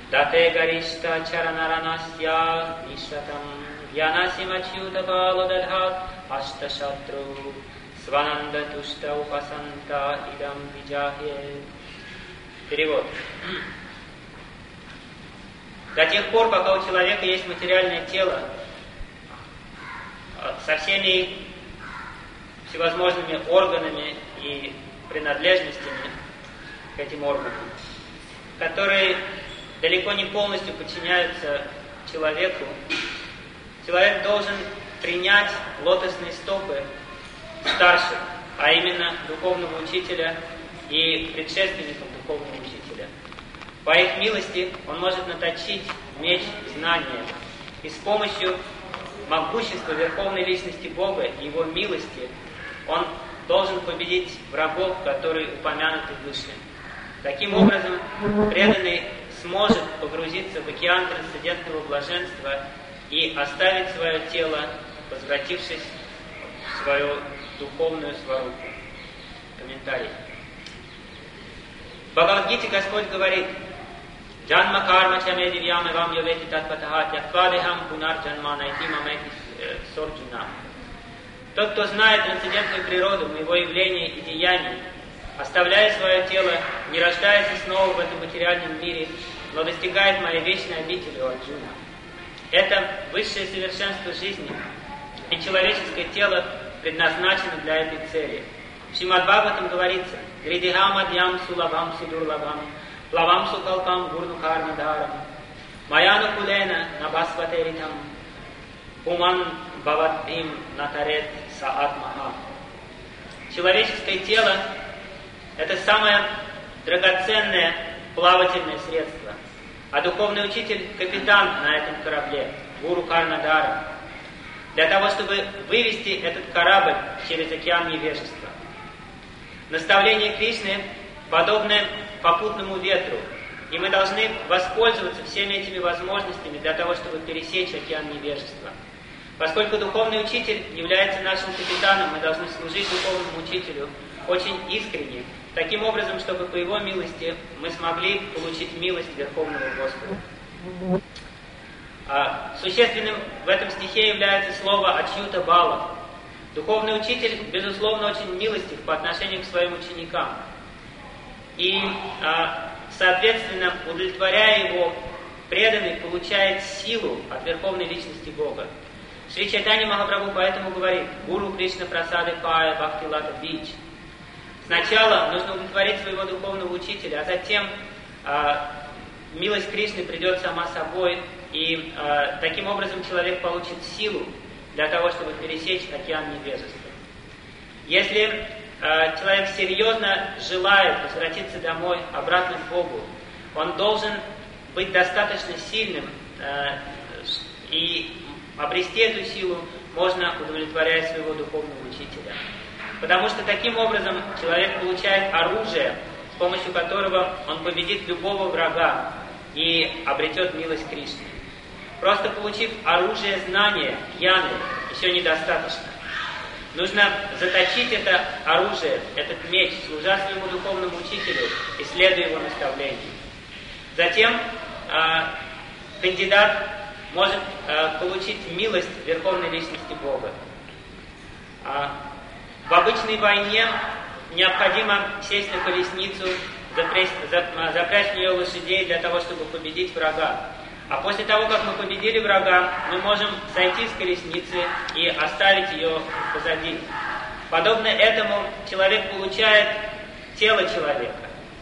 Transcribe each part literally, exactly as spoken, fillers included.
Дате гаришта чаранаранасья нишатам вьянасимачюта балодадхат ашташатру свананда тушта упасанта идам виджахе. Перевод. До тех пор, пока у человека есть материальное тело со всеми всевозможными органами и принадлежностями к этим органам, которые далеко не полностью подчиняются человеку, человек должен принять лотосные стопы старших, а именно духовного учителя и предшественников духовного учителя. По их милости он может наточить меч знания, и с помощью могущества Верховной Личности Бога и Его милости он должен победить врагов, которые упомянуты выше. Таким образом, преданный сможет погрузиться в океан трансцендентного блаженства и оставить свое тело, возвратившись в свою духовную сварупу. Комментарий. В Бхагавад-гите Господь говорит: «Джанма карма чаме дивьям эвам йовети татпатахат яквадехам пунар джанма найти мамети сорджуна». Тот, кто знает трансцендентную природу моего явления и деяний, оставляя свое тело, не рождается снова в этом материальном мире, но достигает моей вечной обители у Арджуна. Это высшее совершенство жизни, и человеческое тело предназначено для этой цели. В Шримад-Бхагаватам говорится: «Гридихам адьям сулабам судурлабам, плавам сукалпам гурнукарнадарам, маяну кулена набасватеритам, уман бавадбим натарет саатмаха». Человеческое тело – это самое драгоценное плавательное средство, а духовный учитель – капитан на этом корабле, гуру Карнадара, для того, чтобы вывести этот корабль через океан невежества. Наставление Кришны подобно попутному ветру, и мы должны воспользоваться всеми этими возможностями для того, чтобы пересечь океан невежества. Поскольку духовный учитель является нашим капитаном, мы должны служить духовному учителю очень искренне, таким образом, чтобы по его милости мы смогли получить милость Верховного Господа. А существенным в этом стихе является слово «ачьюта бала». Духовный учитель, безусловно, очень милостив по отношению к своим ученикам. И, а, соответственно, удовлетворяя его, преданный получает силу от Верховной Личности Бога. Шри Чайтанья Махапрабху поэтому говорит: «Гуру Кришна прасады пая бхактилата бич». Сначала нужно удовлетворить своего духовного учителя, а затем э, милость Кришны придет сама собой, и э, таким образом человек получит силу для того, чтобы пересечь океан невежества. Если э, человек серьезно желает возвратиться домой, обратно к Богу, он должен быть достаточно сильным, э, и обрести эту силу можно, удовлетворяя своего духовного учителя. Потому что таким образом человек получает оружие, с помощью которого он победит любого врага и обретет милость Кришны. Просто получив оружие знания, гьяны, еще недостаточно. Нужно заточить это оружие, этот меч, служа своему духовному учителю и следуя его наставлению. Затем э, кандидат может э, получить милость Верховной Личности Бога. А в обычной войне необходимо сесть на колесницу, запрячь, запрячь в нее лошадей для того, чтобы победить врага. А после того, как мы победили врага, мы можем сойти с колесницы и оставить ее позади. Подобно этому человек получает тело человека.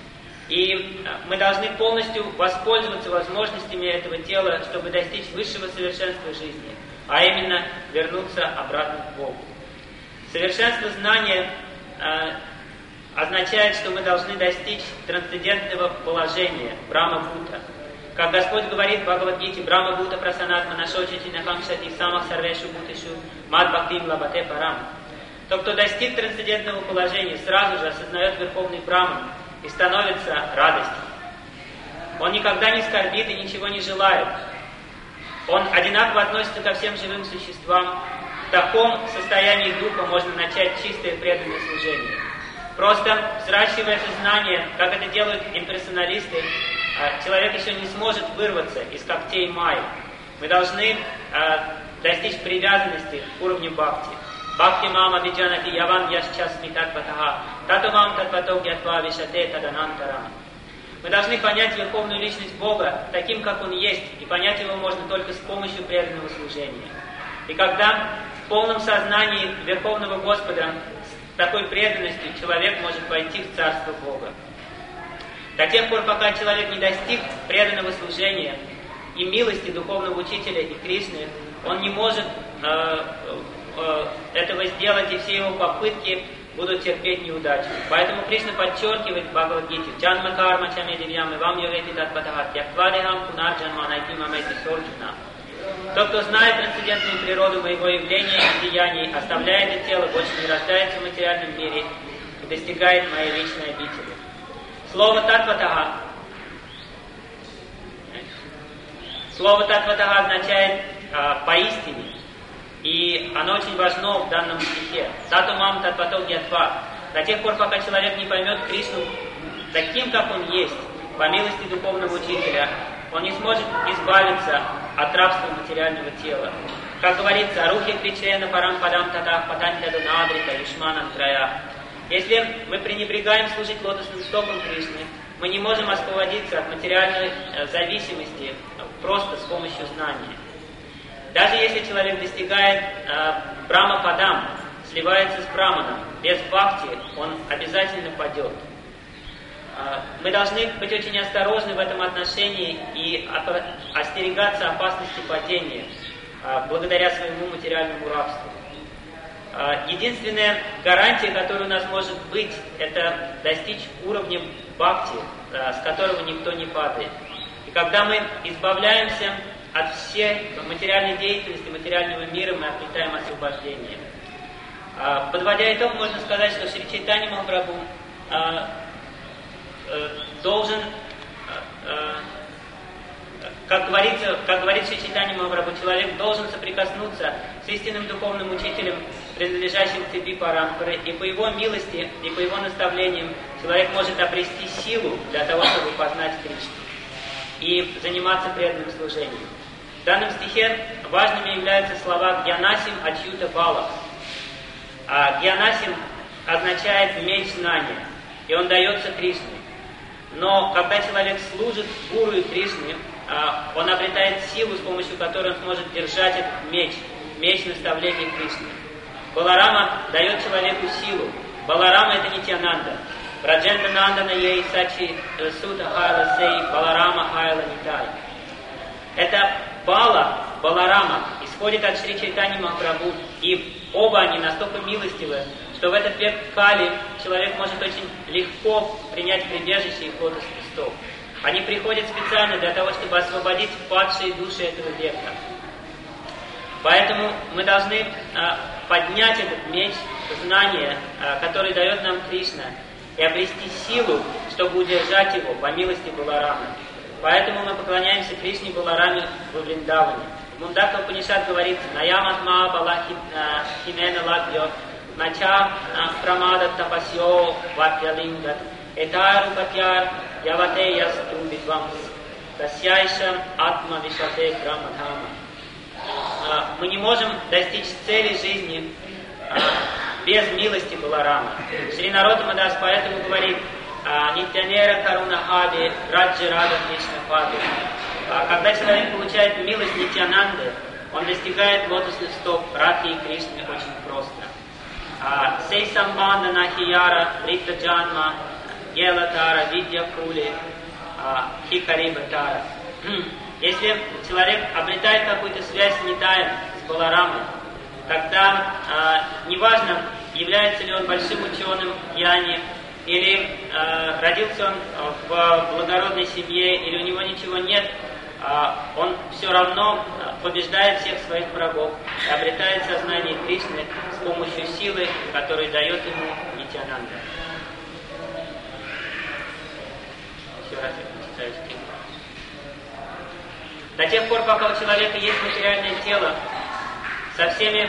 И мы должны полностью воспользоваться возможностями этого тела, чтобы достичь высшего совершенства жизни, а именно вернуться обратно к Богу. Совершенство знания э, означает, что мы должны достичь трансцендентного положения, Брахма-бхута. Как Господь говорит в Бхагавад-гите: «Брахма-бхута прасанатма нашочити накамшати самах сарвешу бхутишу мад-бхактим лабате парам». Тот, кто достиг трансцендентного положения, сразу же осознает Верховный Браман и становится радостью. Он никогда не скорбит и ничего не желает. Он одинаково относится ко всем живым существам. В таком состоянии духа можно начать чистое преданное служение. Просто взращивая это знание, как это делают имперсоналисты, человек еще не сможет вырваться из когтей майя. Мы должны достичь привязанности к уровню бхакти. Бхакти мама виджанати явам яшчас митат патаха, тато мам татпаток ятва вишате таданантарам. Мы должны понять верховную личность Бога таким, как Он есть, и понять Его можно только с помощью преданного служения. И когда в полном сознании Верховного Господа с такой преданностью человек может войти в Царство Бога. До тех пор, пока человек не достиг преданного служения и милости Духовного Учителя и Кришны, он не может э, э, этого сделать, и все его попытки будут терпеть неудачу. Поэтому Кришна подчеркивает в Бхагавад-гите: «Джанма карма чаме дивьям ивам йовети татпатахат яквадехам пунарджанма найти мамети сорджуна». Тот, кто знает трансцендентную природу моего явления и деяний, оставляет это тело, больше не рождается в материальном мире и достигает моей личной обители. Слово «татватаха» Слово «татватаха» означает а, «поистине», и оно очень важно в данном стихе. «Тату мам татваток ятва». До тех пор, пока человек не поймет Кришну таким, как он есть, по милости Духовного Учителя, он не сможет избавиться от рабства материального тела. Как говорится, «Арухи кричена парам падам татах патантяду надрита юшманам края». Если мы пренебрегаем служить лотосным стопам Кришны, мы не можем освободиться от материальной зависимости просто с помощью знания. Даже если человек достигает э, брахма-падам, сливается с браманом, без бхакти, он обязательно падет. Э, мы должны быть очень осторожны в этом отношении и остерегаться опасности падения э, благодаря своему материальному рабству. Э, единственная гарантия, которая у нас может быть, это достичь уровня бхакти, э, с которого никто не падает. И когда мы избавляемся от всей материальной деятельности, материального мира, мы обретаем освобождение. Подводя итог, можно сказать, что Шри Чайтанья Махапрабху должен, как говорится, как говорит Шри Чайтанья Махапрабху, человек должен соприкоснуться с истинным духовным учителем, принадлежащим к цепи Парампары, и по его милости, и по его наставлениям человек может обрести силу для того, чтобы познать Кришну и заниматься преданным служением. В данном стихе важными являются слова «Гьянасим ачьюта бала». А «Гьянасим» означает «меч знания», и он дается Кришне. Но когда человек служит гуру и Кришне, он обретает силу, с помощью которой он сможет держать этот меч, меч наставления Кришны. Баларама дает человеку силу. Баларама — это Нитьянанда. Радженда Нандана ей сачи сута хайла сей Баларама хайла нитай. Это Бала, Баларама исходит от Шри Чайтаньи Махапрабху, и оба они настолько милостивы, что в этот век Кали человек может очень легко принять прибежище их лотосных стоп. Они приходят специально для того, чтобы освободить падшие души этого века. Поэтому мы должны а, поднять этот меч знания, а, который дает нам Кришна, и обрести силу, чтобы удержать его по милости Баларамы. Поэтому мы поклоняемся Кришне Балараме во Вриндаване. В Мундака Упанишад говорится: «Наяматма бала хинена ладьо, нача прамада тапасьо ватьялингат, этару патьяр явате ясту бидвамс, тасьяйша атма вишате грамадхама». Мы не можем достичь цели жизни без милости Баларамы. Шри Нароттама-дас поэтому говорит: «Нитянера карунахаби раджи рада Кришна паду». Когда человек получает милость Нитьянанды, он достигает лотосных стоп Радхи и Кришны очень просто. Сей самбанда нахияра рита джанма гелатара видья кули хикариба тара. Если человек обретает какую-то связь с Нитаем, с Баларамой, тогда э, неважно, является ли он большим ученым Яни, или э, родился он в благородной семье, или у него ничего нет, э, он все равно побеждает всех своих врагов и обретает сознание Кришны с помощью силы, которую дает ему Нитьянанда. Еще раз я прочитаю стих. До тех пор, пока у человека есть материальное тело со всеми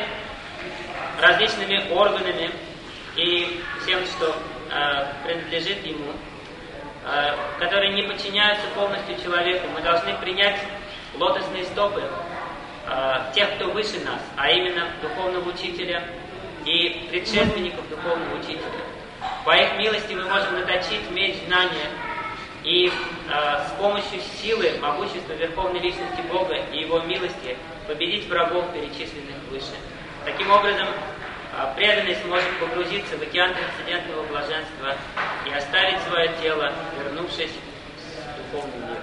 различными органами и всем, что э, принадлежит ему, которые не подчиняются полностью человеку. Мы должны принять лотосные стопы тех, кто выше нас, а именно духовного учителя и предшественников духовного учителя. По их милости мы можем наточить меч знания и с помощью силы, могущества Верховной Личности Бога и Его милости победить врагов, перечисленных выше. Таким образом, преданный сможет погрузиться в океан трансцендентного блаженства и оставить свое тело, вернувшись в духовный мир.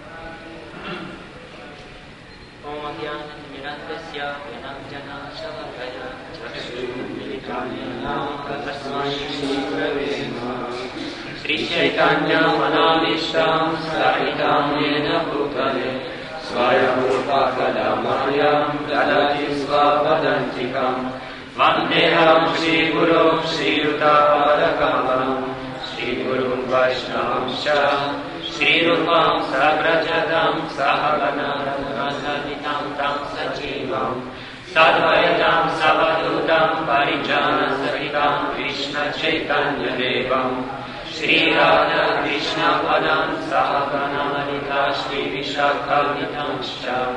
Шри Чайтанья Манавиштам Саритам Йена Бхутале Сваямурпакадамаям Дадати Свавадантикам Вандехам Шри Гуру Шри Ютападакамам Шри Гуру Вайшнавам Ша Шри Рупам Саграджатам Сахаганарам Радхавитам Там Сачивам Садваятам Савадутам Париджана Сахитам Кришна Чайтанья Девам Шри Рада Кришна Падам Сахаганамалита Шри Вишакхавитам Ша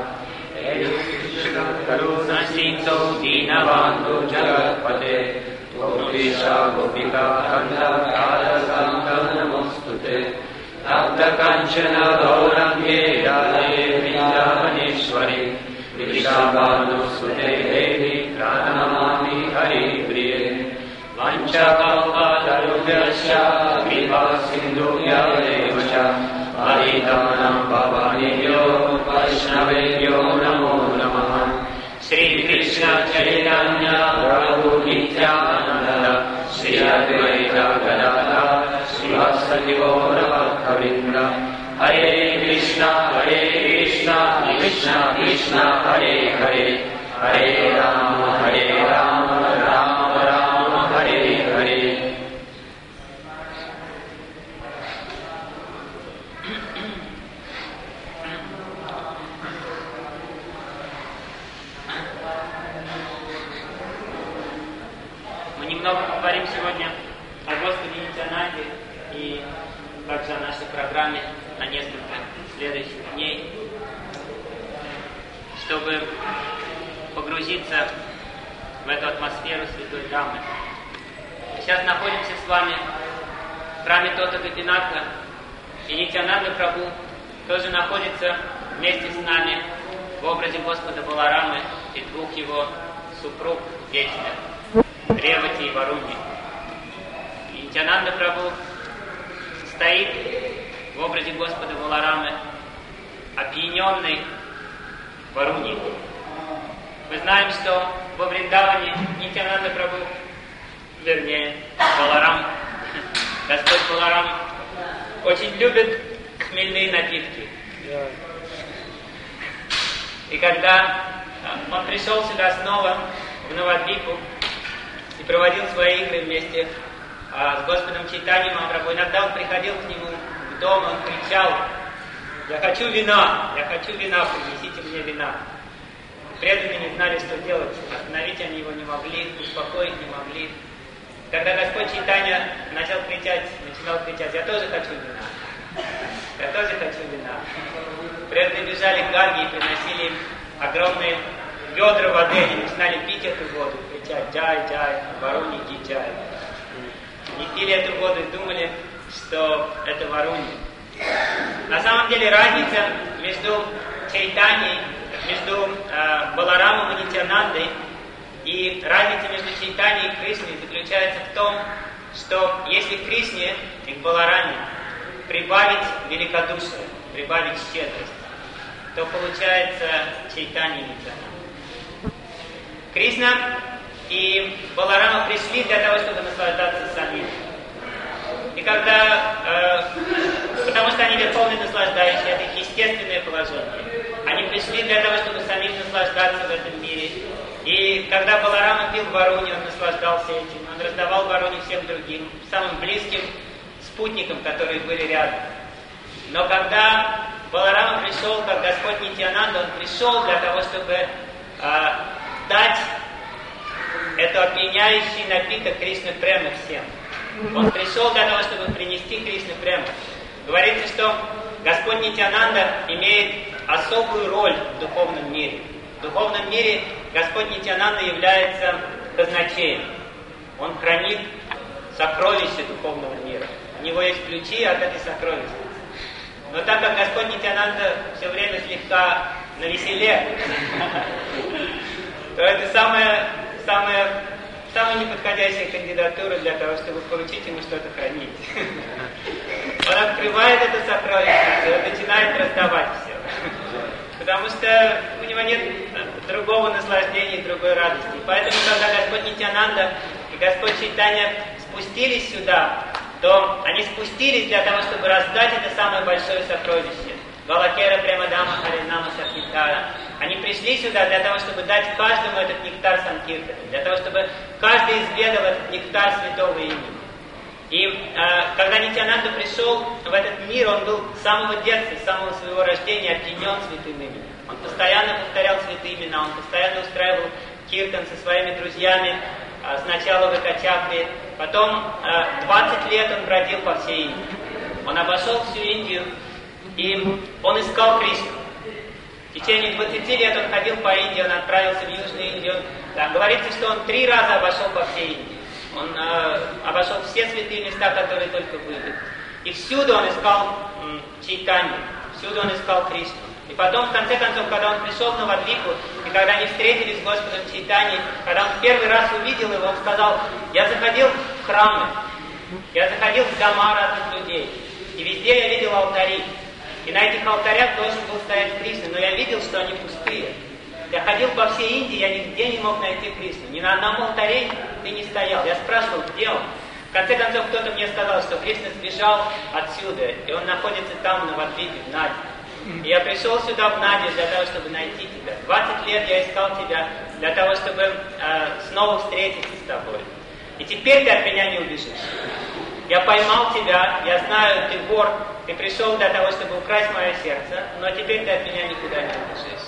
Каруна Синцо Динаванду Джагатпате Топиша Гопика Канда Када Намостуте Тавта Канчана Гауранге Радhe Vrindavaneshwari Vrishabhanu Sute Devi Pranamami Hari Priye Vanchakalpa Tarubhyasya Kripa Sindhubhya Devasya Paritanam Bhavanebhyo Vaishnavebhyo Namo Namaha Shri Krishna Chaitanya Prabhu Nityananda Shri Advaita Gadadhara Srivasati Gaura Bhaktavrinda Hare Krishna Hare Krishna Krishna Krishna Hare Hare Hare Rama Hare Rama Rama Rama Hare Hare. Мы немного поговорим сегодня о Господе Нитьянанде и также о нашей программе на несколько следующих дней, чтобы погрузиться в эту атмосферу Святой Драмы. Сейчас находимся с вами в храме Тота Гопинатха, и Нитьянанда Прабху тоже находится вместе с нами в образе Господа Баларамы и двух его супруг вечных, Ревати и Варуни. И Нитьянанда Прабху стоит в образе Господа Баларамы, опьяненный Варуни. Мы знаем, что во Вриндаване Нитьянанда Прабху, вернее, Баларам, Господь Баларам, очень любит хмельные напитки. И когда он пришел сюда снова, в Навадвипу, и проводил свои игры вместе а, с Господом Чайтаньей Махапрабху, иногда он приходил к нему в дом, он кричал: «Я хочу вина! Я хочу вина! Принесите мне вина!» Преданные не знали, что делать. Остановить они его не могли, успокоить не могли. Когда Господь Чайтанья начал кричать, начинал кричать: «Я тоже хочу вина! Я тоже хочу вина!» Преданные бежали к Ганге и приносили им огромные ведра воды, они начинали пить эту воду, кричать: «Джай, джай, Варуни, ди джай!» Не пили эту воду и думали, что это Варуни. На самом деле разница между Чайтаньей, между э, Баларамом и Нитьянандой и разница между Чайтаньей и Кришной заключается в том, что если Кришне и к Балараме прибавить великодушие, прибавить щедрость, то получается Чайтанья и Нитьянанда. Кришна и Баларама пришли для того, чтобы наслаждаться самим. И когда, э, потому что они верховные наслаждающие, это их естественное положение. Они пришли для того, чтобы самим наслаждаться в этом мире. И когда Баларама пил Варуни, он наслаждался этим. Он раздавал Варуни всем другим, самым близким спутникам, которые были рядом. Но когда Баларама пришел, как Господь Нитьянанда, он пришел для того, чтобы э, дать это опьяняющий напиток Кришны Према всем. Он пришел для того, чтобы принести Кришны Прему. Говорится, что Господь Нитьянанда имеет особую роль в духовном мире. В духовном мире Господь Нитьянанда является казначеем. Он хранит сокровища духовного мира. У него есть ключи от этой сокровища. Но так как Господь Нитьянанда все время слегка навеселе, то это самая, самая, самая неподходящая кандидатура для того, чтобы поручить ему что-то хранить. Он открывает это сокровище и начинает раздавать все. Потому что у него нет другого наслаждения, другой радости. Поэтому, когда Господь Нитьянанда и Господь Чайтанья спустились сюда, то они спустились для того, чтобы раздать это самое большое сокровище. Галакера Премадама Харинама Сахитара. Они пришли сюда для того, чтобы дать каждому этот нектар Санкиртана, для того, чтобы каждый изведал этот нектар святого имени. И э, когда Нитьянанда пришел в этот мир, он был с самого детства, с самого своего рождения опьянен святым именем. Он постоянно повторял святые имена, он постоянно устраивал киртан со своими друзьями, э, сначала в Экачакре, потом э, двадцать лет он бродил по всей Индии. Он обошел всю Индию, и он искал Кришну. В течение двадцати лет он ходил по Индии, он отправился в Южную Индию. Да, говорится, что он три раза обошел по всей Индии. Он э, обошел все святые места, которые только были. И всюду он искал м, Чайтанью, всюду он искал Кришну. И потом, в конце концов, когда он пришел в Навадвипу, и когда они встретились с Господом Чайтаньей, когда он в первый раз увидел его, он сказал: я заходил в храмы, я заходил в дома разных людей, и везде я видел алтари. И на этих алтарях должен был стоять Кришна, но я видел, что они пустые. Я ходил по всей Индии, я нигде не мог найти Кришну. Ни на одном алтаре ты не стоял. Я спрашивал, где он? В конце концов, кто-то мне сказал, что Кришна сбежал отсюда, и он находится там, на Навадвипе, в Наде. И я пришел сюда, в Наде, для того, чтобы найти тебя. двадцать лет я искал тебя, для того, чтобы э, снова встретиться с тобой. И теперь ты от меня не убежишь. Я поймал тебя, я знаю, ты вор, ты пришел для того, чтобы украсть мое сердце, но теперь ты от меня никуда не убежишь.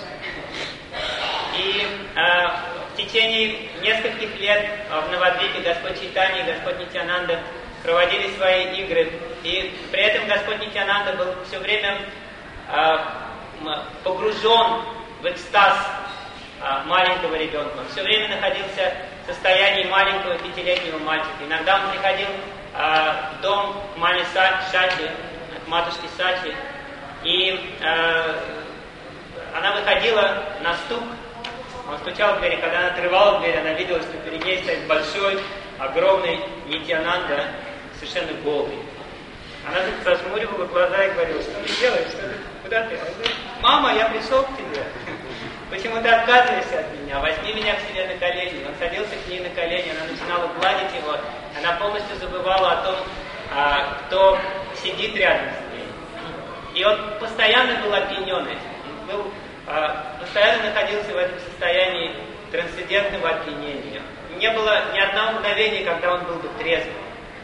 И э, в течение нескольких лет в Навадвипе Господь Чайтанья и Господь Нитьянанда проводили свои игры. И при этом Господь Нитьянанда был все время э, погружен в экстаз э, маленького ребенка. Он все время находился в состоянии маленького пятилетнего мальчика. Иногда он приходил э, в дом к маме Сачи, к матушке Сачи, и э, она выходила на стук. Он стучал в дверь, и когда она открывала дверь, она видела, что перед ней стоит большой, огромный Нитьянанда, совершенно голый. Она зажмуривала глаза и говорила: что ты делаешь? Что ты? Куда ты? Он говорит: мама, я пришел к тебе. Почему ты отказываешься от меня? Возьми меня к себе на колени. Он садился к ней на колени, она начинала гладить его. Она полностью забывала о том, а, кто сидит рядом с ней. И он постоянно был опьянен этим. Он был постоянно находился в этом состоянии трансцендентного опьянения. Не было ни одного мгновения, когда он был бы трезвым.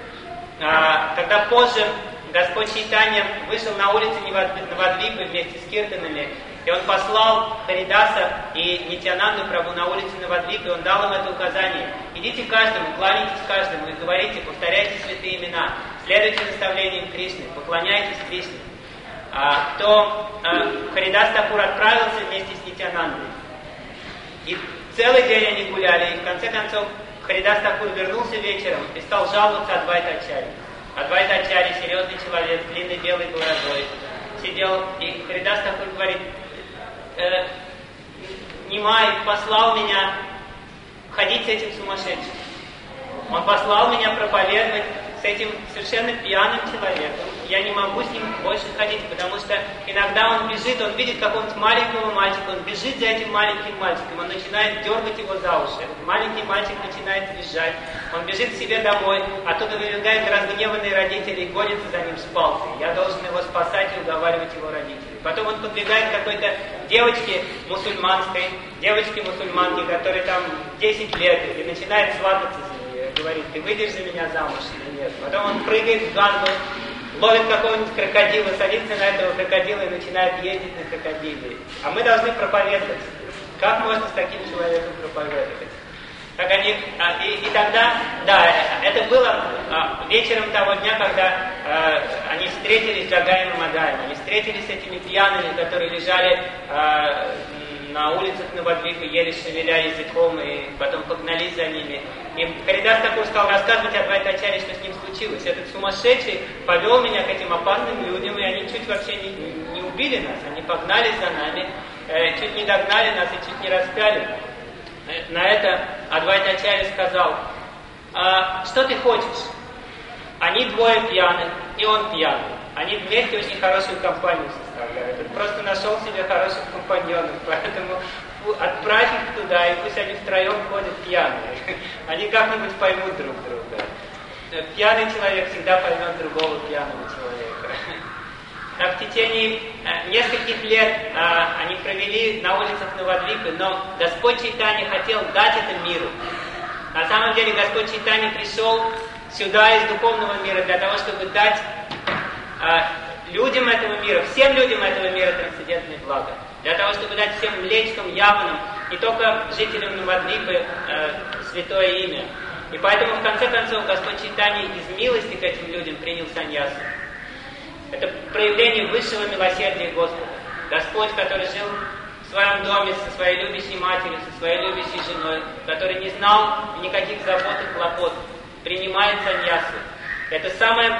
А, когда позже Господь Чайтанья вышел на улицы Навадвипы вместе с киртанами, и он послал Харидаса и Нитьянанду Прабху на улице Навадвипы, он дал им это указание: идите каждому, кланяйтесь каждому и говорите, повторяйте святые имена, следуйте наставлениям Кришны, поклоняйтесь Кришне. А, то а, Харидас Такур отправился вместе с Нитьянандой. И целый день они гуляли, и в конце концов Харидас Такур вернулся вечером и стал жаловаться Адвайта-ачарье. Адвайта-ачарье, серьезный человек, с длинной белой бородой, сидел, и Харидас Такур говорит: э, Нимай послал меня ходить с этим сумасшедшим. Он послал меня проповедовать с этим совершенно пьяным человеком. Я не могу с ним больше ходить, потому что иногда он бежит, он видит какого-нибудь маленького мальчика, он бежит за этим маленьким мальчиком, он начинает дергать его за уши. Этот маленький мальчик начинает визжать, он бежит к себе домой, оттуда выбегают разгневанные родители и гонятся за ним с палкой. Я должен его спасать и уговаривать его родителей. Потом он подбегает к какой-то девочке мусульманской, девочке-мусульманке, которой там десять лет, и начинает свататься за нее. Говорит: ты выйдешь за меня замуж или нет? Потом он прыгает в Гангу, ловит какого-нибудь крокодила, садится на этого крокодила и начинает ездить на крокодиле. А мы должны проповедовать. Как можно с таким человеком проповедовать? Как они, а, и, и тогда, да, это было а, вечером того дня, когда э, они встретились с Джагаем и Мадаем, они встретились с этими пьяными, которые лежали э, на улицах Навадвипы, еле шевеля языком, и потом погнались за ними. И Харидас Такур стал рассказывать Адвайтачарье, что с ним случилось. Этот сумасшедший повел меня к этим опасным людям, и они чуть вообще не, не убили нас, они погнались за нами, э, чуть не догнали нас и чуть не распяли. На это Адвайтачарья сказал: а, что ты хочешь? Они двое пьяных, и он пьяный. Они вместе очень хорошую компанию составляют. Он просто нашел себе хороших компаньонов, поэтому отправь их туда, и пусть они втроем ходят пьяные. Они как-нибудь поймут друг друга. Пьяный человек всегда поймет другого пьяного человека. А в течение нескольких лет а, они провели на улицах Навадвипы, но Господь Чайтанья хотел дать это миру. На самом деле Господь Чайтанья пришел сюда из духовного мира для того, чтобы дать а, людям этого мира, всем людям этого мира трансцендентное благо. Для того, чтобы дать всем млечкам, яванам, не только жителям Навадвипы, а, святое имя. И поэтому, в конце концов, Господь Чайтанья из милости к этим людям принял саньясу. Это проявление высшего милосердия Господа. Господь, который жил в своем доме со своей любящей матерью, со своей любящей женой, который не знал никаких забот и хлопот, принимает саньясу. Это самое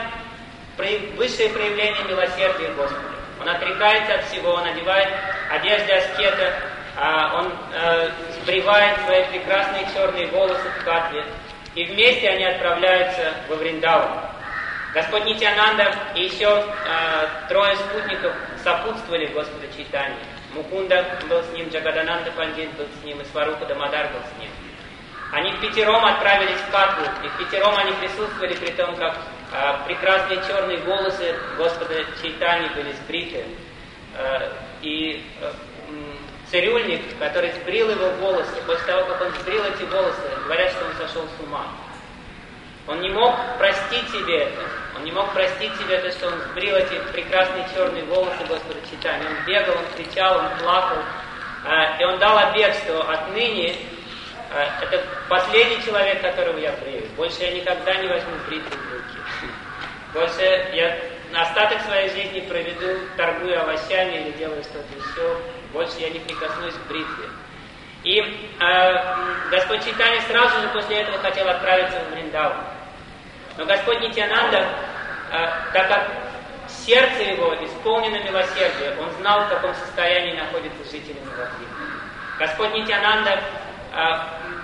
высшее проявление милосердия Господа. Он отрекается от всего, он одевает одежды аскета, он сбривает свои прекрасные черные волосы в катве, и вместе они отправляются во Вриндаван. Господь Нитьянанда и еще э, трое спутников сопутствовали Господу Чайтанье. Мукунда был с ним, Джагадананда Пандит был с ним, и Сварупа Дамодар был с ним. Они впятером отправились в Катву, и впятером они присутствовали при том, как э, прекрасные черные волосы Господа Чайтаньи были сбриты. Э, и э, цирюльник, который сбрил его волосы, после того, как он сбрил эти волосы, говорят, что он сошел с ума. Он не мог простить себе это. Он не мог простить себе то, что он сбрил эти прекрасные черные волосы Господа Чайтаньи. Он бегал, он кричал, он плакал. И он дал обет, что отныне это последний человек, которого я брею. Больше я никогда не возьму бритву в руки. Больше я остаток своей жизни проведу, торгуя овощами или делаю что-то еще. Больше я не прикоснусь к бритве. И э, Господь Чайтанья сразу же после этого хотел отправиться в Вриндаван. Но Господь Нитьянанда, э, так как сердце его исполнено милосердия, он знал, в каком состоянии находятся жители Навадвипы. Господь Нитьянанда э,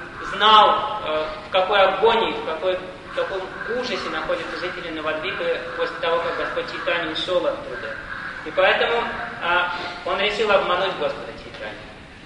знал, э, в какой агонии, в, какой, в каком ужасе находятся жители Навадвипы после того, как Господь Чайтанья ушел оттуда. И поэтому э, он решил обмануть Господа Чайтанью.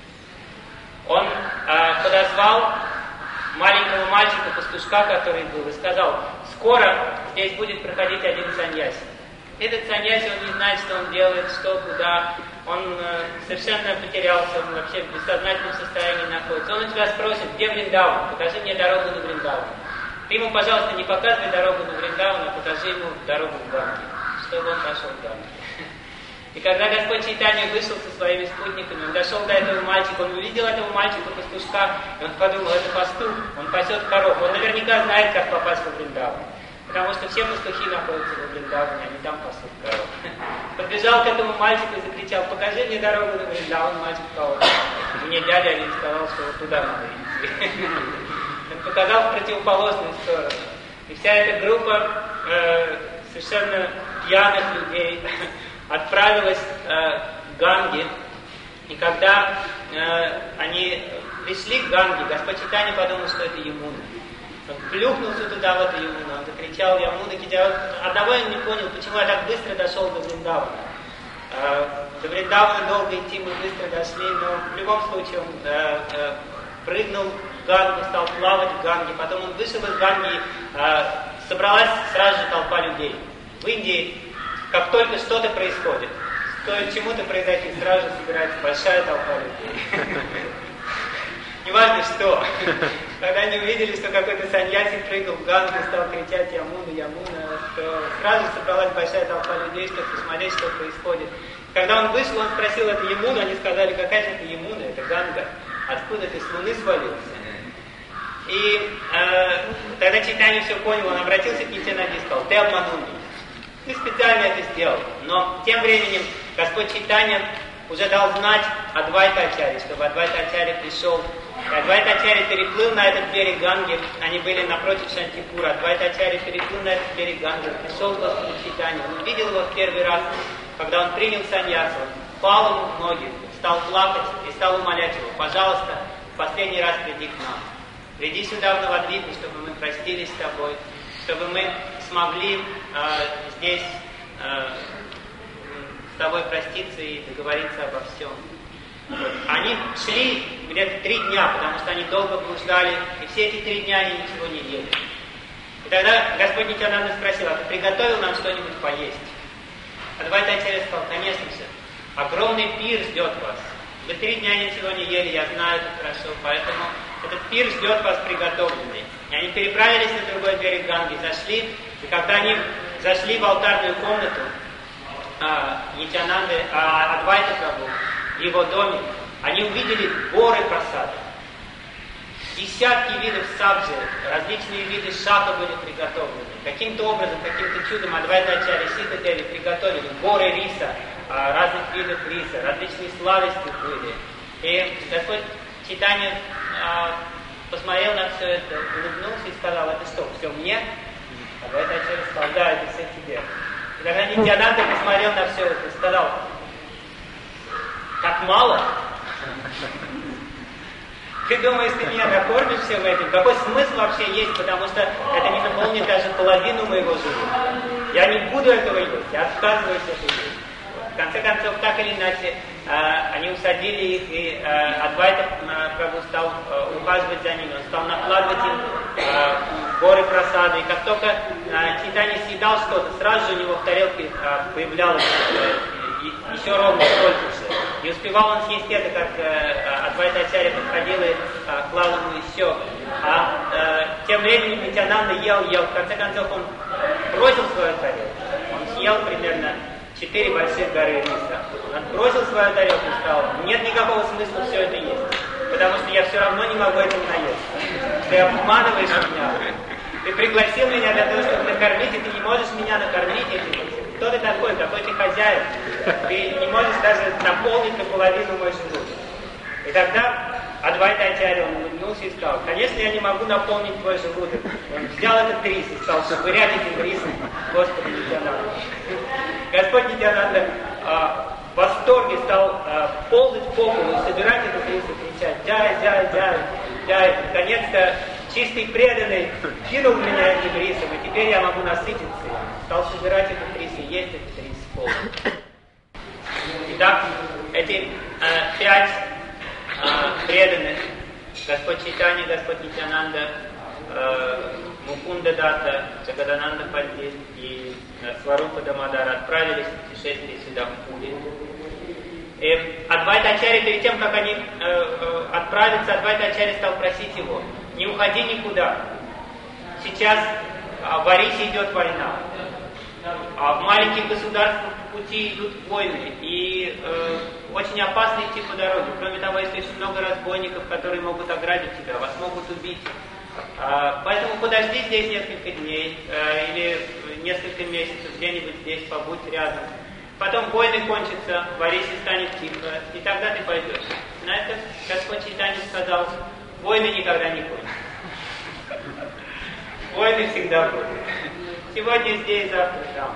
Он э, подозвал маленького мальчика-пастушка, который был, и сказал: скоро здесь будет проходить один саньяси. Этот саньяси, он не знает, что он делает, что, куда. Он э, совершенно потерялся, он вообще в бессознательном состоянии находится. Он у тебя спросит: где Вриндаван? Покажи мне дорогу на Вриндаван. Ты ему, пожалуйста, не показывай дорогу на Вриндаван, а покажи ему дорогу в Ганге, чтобы он пошел в Ганге. И когда Господь Чайтанья вышел со своими спутниками, он дошел до этого мальчика, он увидел этого мальчика-пастушка, и он подумал: это пастух, он пасет коров, он наверняка знает, как попасть во Вриндаван. Потому что все пастухи находятся во Вриндаване, они там пасут коров. Подбежал к этому мальчику и закричал: покажи мне дорогу на Вриндаван. Мальчик сказал: мне дядя один сказал, что вот туда надо идти. Он показал в противоположную сторону. И вся эта группа э, совершенно пьяных людей отправилась э, к Ганге, и когда э, они пришли к Ганге, Господь Чайтанья подумал, что это Ямуна. Он плюхнулся туда, в эту Ямуну, он закричал: Ямуна Кидя. Одного я не понял, почему я так быстро дошел до Вриндавана. Э, до Вриндавана долго идти, мы быстро дошли, но в любом случае он э, э, прыгнул в Гангу, стал плавать в Ганге, потом он вышел из Ганги, э, собралась сразу же толпа людей. В Индии как только что-то происходит, стоит чему-то произойти, сразу же собирается большая толпа людей. Неважно что. Когда они увидели, что какой-то саньяси прыгал в Гангу и стал кричать: Ямуна, Ямуна, то сразу же собралась большая толпа людей, чтобы посмотреть, что происходит. Когда он вышел, он спросил: это Ямуна? Они сказали: какая же это Ямуна, это Ганга. Откуда ты с луны свалился? И э, тогда Чайтанья все понял, он обратился к Нитьянанде и сказал: ты обманул меня. Ты специально это сделал. Но тем временем Господь Чайтанья уже дал знать Адвайта-ачарье, чтобы Адвайта-ачарье пришел. И Адвайта-ачарье переплыл на этот берег Ганги. Они были напротив Шантипура. Адвайта-ачарье переплыл на этот берег Ганги. Пришел к Господу Чайтанье. Он увидел его в первый раз, когда он принял саньясу. Он пал ему в ноги, стал плакать и стал умолять его: пожалуйста, в последний раз приди к нам. Приди сюда в Навадвипу, чтобы мы простились с тобой, чтобы мы смогли э, здесь э, с тобой проститься и договориться обо всем. Вот. Они шли где-то три дня, потому что они долго блуждали, и все эти три дня они ничего не ели. И тогда Господь Нитьянанда спросил: а ты приготовил нам что-нибудь поесть? Адвайта-ачарья сказал: конечно, все. Огромный пир ждет вас. Вы три дня ничего не ели, я знаю это хорошо, поэтому этот пир ждет вас приготовленный. И они переправились на другой берег Ганги, зашли, и когда они зашли в алтарную комнату а, Нитьянанды, а, Адвайта Прабху, в его доме, они увидели горы прасада. Десятки видов сабджи, различные виды шаха были приготовлены. Каким-то образом, каким-то чудом Адвайта-ачарья, Сита Деви приготовили горы риса, а, разных видов риса, различные сладости были. И Господь Чайтанья а, посмотрел на все это, улыбнулся и сказал: это что, все мне? Адвайта-ачарья сказал: да, это все тебе. И тогда Нитьянанда посмотрел на все это и сказал: как мало? Ты думаешь, ты меня накормишь всем этим? Какой смысл вообще есть? Потому что это не заполнит даже половину моего желудка. Я не буду этого есть, я отказываюсь это есть. В конце концов, так или иначе, э, они усадили их, и э, Адвайта э, Прабху стал э, ухаживать за ними, он стал накладывать им э, горы прасады. И как только э, Чайтанья съедал что-то, сразу же у него в тарелке э, появлялось э, еще ровно столько же. И успевал он съесть это, как э, Адвайта-ачарья подходил и э, клал ему еще. А э, тем временем Нитьянанда ел, ел. В конце концов, он бросил свою тарелку. Он съел примерно четыре больших горы риса. Он бросил свою тарелку и сказал: нет никакого смысла все это есть, потому что я все равно не могу этим наесться. Ты обманываешь меня. Ты пригласил меня для того, чтобы накормить, и ты не можешь меня накормить этим. Кто ты такой? Какой ты хозяин? Ты не можешь даже наполнить наполовину мой желудок. И тогда Адвайта-ачарья, он улыбнулся и сказал: конечно, я не могу наполнить твой желудок. Он взял этот рис и стал швырять этим рисом Господу Нитьянанду. Господь Нитьянанда а, в восторге стал а, ползать по полу и собирать этот рис и кричать: «Джай, джай, джай, джай». Наконец-то чистый преданный кинул в меня этим рисом, и теперь я могу насытиться. Стал собирать этот рис и есть этот рис полностью. Итак, эти э, пять э, преданных, Господь Чайтанья, Господь Нитьянанда, э, Мукунда Датта, Джагадананда Пандит и э, Сварупа Дамодара отправились в путешествие сюда, в Пури. И Адвайта-ачарья, перед тем, как они э, э, отправятся, Адвайта-ачарья стал просить его: не уходи никуда. Сейчас э, в Арисе идет война. А в маленьких государствах по пути идут войны, и э, очень опасно идти по дороге. Кроме того, есть очень много разбойников, которые могут ограбить тебя, вас могут убить. А, поэтому подожди здесь несколько дней э, или несколько месяцев, где-нибудь здесь побудь рядом. Потом войны кончатся, в Арисе станет тихо, и тогда ты пойдешь. На это Господь Чайтанья сказал: войны никогда не кончатся. Войны всегда будут. Сегодня здесь, завтра там.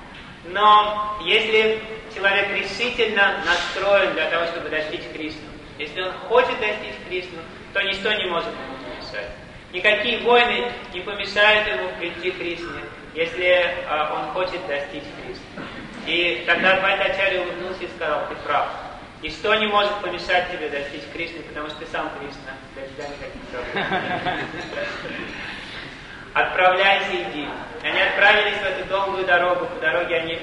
Но если человек решительно настроен для того, чтобы достичь Кришну, если он хочет достичь Кришну, то ничто не может ему помешать. Никакие войны не помешают ему прийти к Кришне, если э, он хочет достичь Кришны. И тогда Адвайта-ачарья улыбнулся и сказал: ты прав. Ничто не может помешать тебе достичь Кришны, потому что ты сам Кришна. Для тебя никаких проблем. Отправляйся, иди. И они отправились в эту долгую дорогу. По дороге они